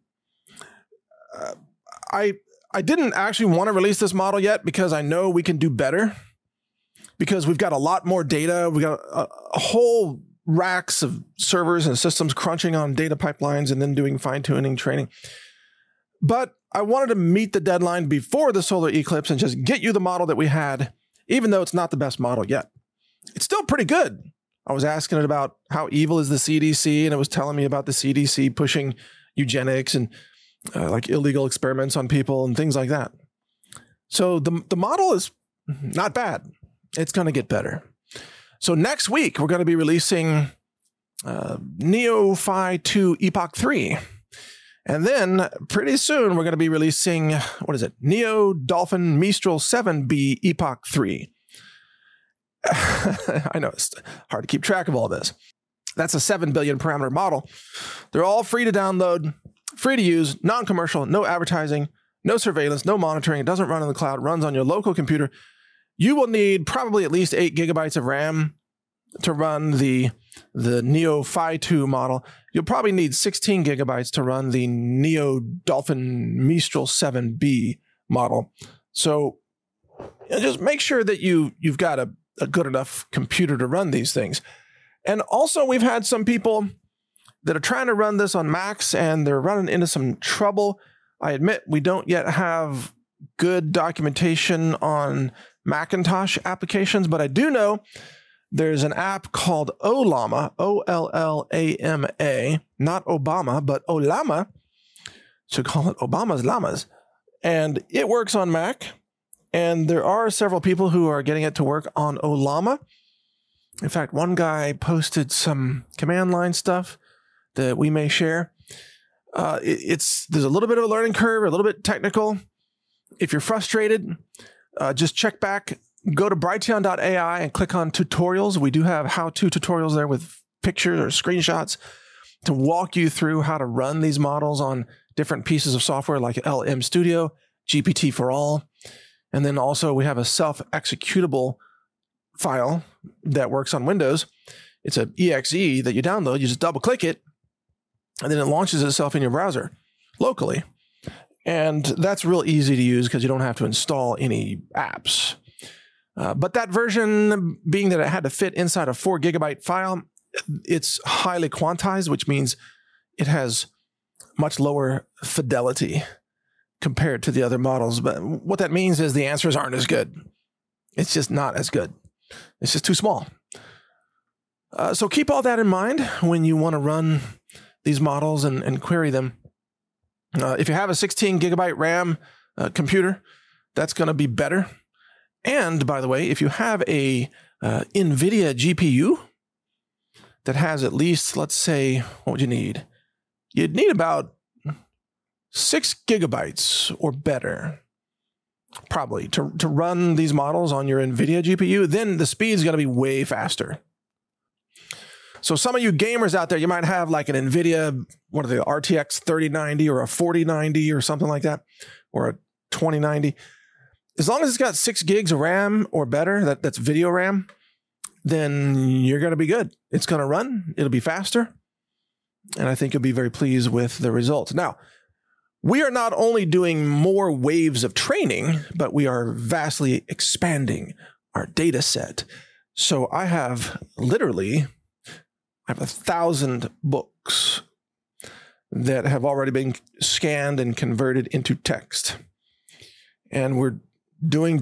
I didn't actually want to release this model yet because I know we can do better, because we've got a lot more data. We got a whole racks of servers and systems crunching on data pipelines and then doing fine-tuning training. But I wanted to meet the deadline before the solar eclipse and just get you the model that we had, even though it's not the best model yet. It's still pretty good. I was asking it about how evil is the CDC, and it was telling me about the CDC pushing eugenics and illegal experiments on people and things like that. So the model is not bad. It's going to get better. So next week, we're going to be releasing Neo Phi 2 Epoch 3. And then pretty soon, we're going to be releasing, Neo Dolphin Mistral 7B Epoch 3. I know it's hard to keep track of all this. That's a 7 billion parameter model. They're all free to download, free to use, non-commercial, no advertising, no surveillance, no monitoring. It doesn't run in the cloud, runs on your local computer. You will need probably at least 8 gigabytes of RAM to run the Neo Phi 2 model. You'll probably need 16 gigabytes to run the Neo Dolphin Mistral 7B model. So just make sure that you've got a good enough computer to run these things. And also, we've had some people that are trying to run this on Macs, and they're running into some trouble. I admit we don't yet have good documentation on Macintosh applications, but I do know there's an app called Ollama, Ollama, not Obama, but Ollama. So call it Obama's Llamas. And it works on Mac. And there are several people who are getting it to work on Ollama. In fact, one guy posted some command line stuff that we may share. There's a little bit of a learning curve, a little bit technical. If you're frustrated, just check back, go to Brighteon.ai and click on tutorials. We do have how-to tutorials there with pictures or screenshots to walk you through how to run these models on different pieces of software like LM Studio, GPT4All. And then also we have a self-executable file that works on Windows. It's an exe that you download. You just double click it, and then it launches itself in your browser locally. And that's real easy to use because you don't have to install any apps. But that version, being that it had to fit inside a 4 gigabyte file, it's highly quantized, which means it has much lower fidelity compared to the other models. But what that means is the answers aren't as good. It's just not as good. It's just too small. So keep all that in mind when you want to run these models and query them. If you have a 16 gigabyte RAM computer, that's going to be better. And by the way, if you have a NVIDIA GPU that has at least, let's say, what would you need? You'd need about 6 gigabytes or better, probably, to run these models on your NVIDIA GPU. Then the speed's going to be way faster. So some of you gamers out there, you might have like an NVIDIA, what are they, RTX 3090 or a 4090 or something like that, or a 2090. As long as it's got 6 gigs of RAM or better, that's video RAM, then you're going to be good. It's going to run. It'll be faster. And I think you'll be very pleased with the results. Now, we are not only doing more waves of training, but we are vastly expanding our data set. So I have 1,000 books that have already been scanned and converted into text. And we're doing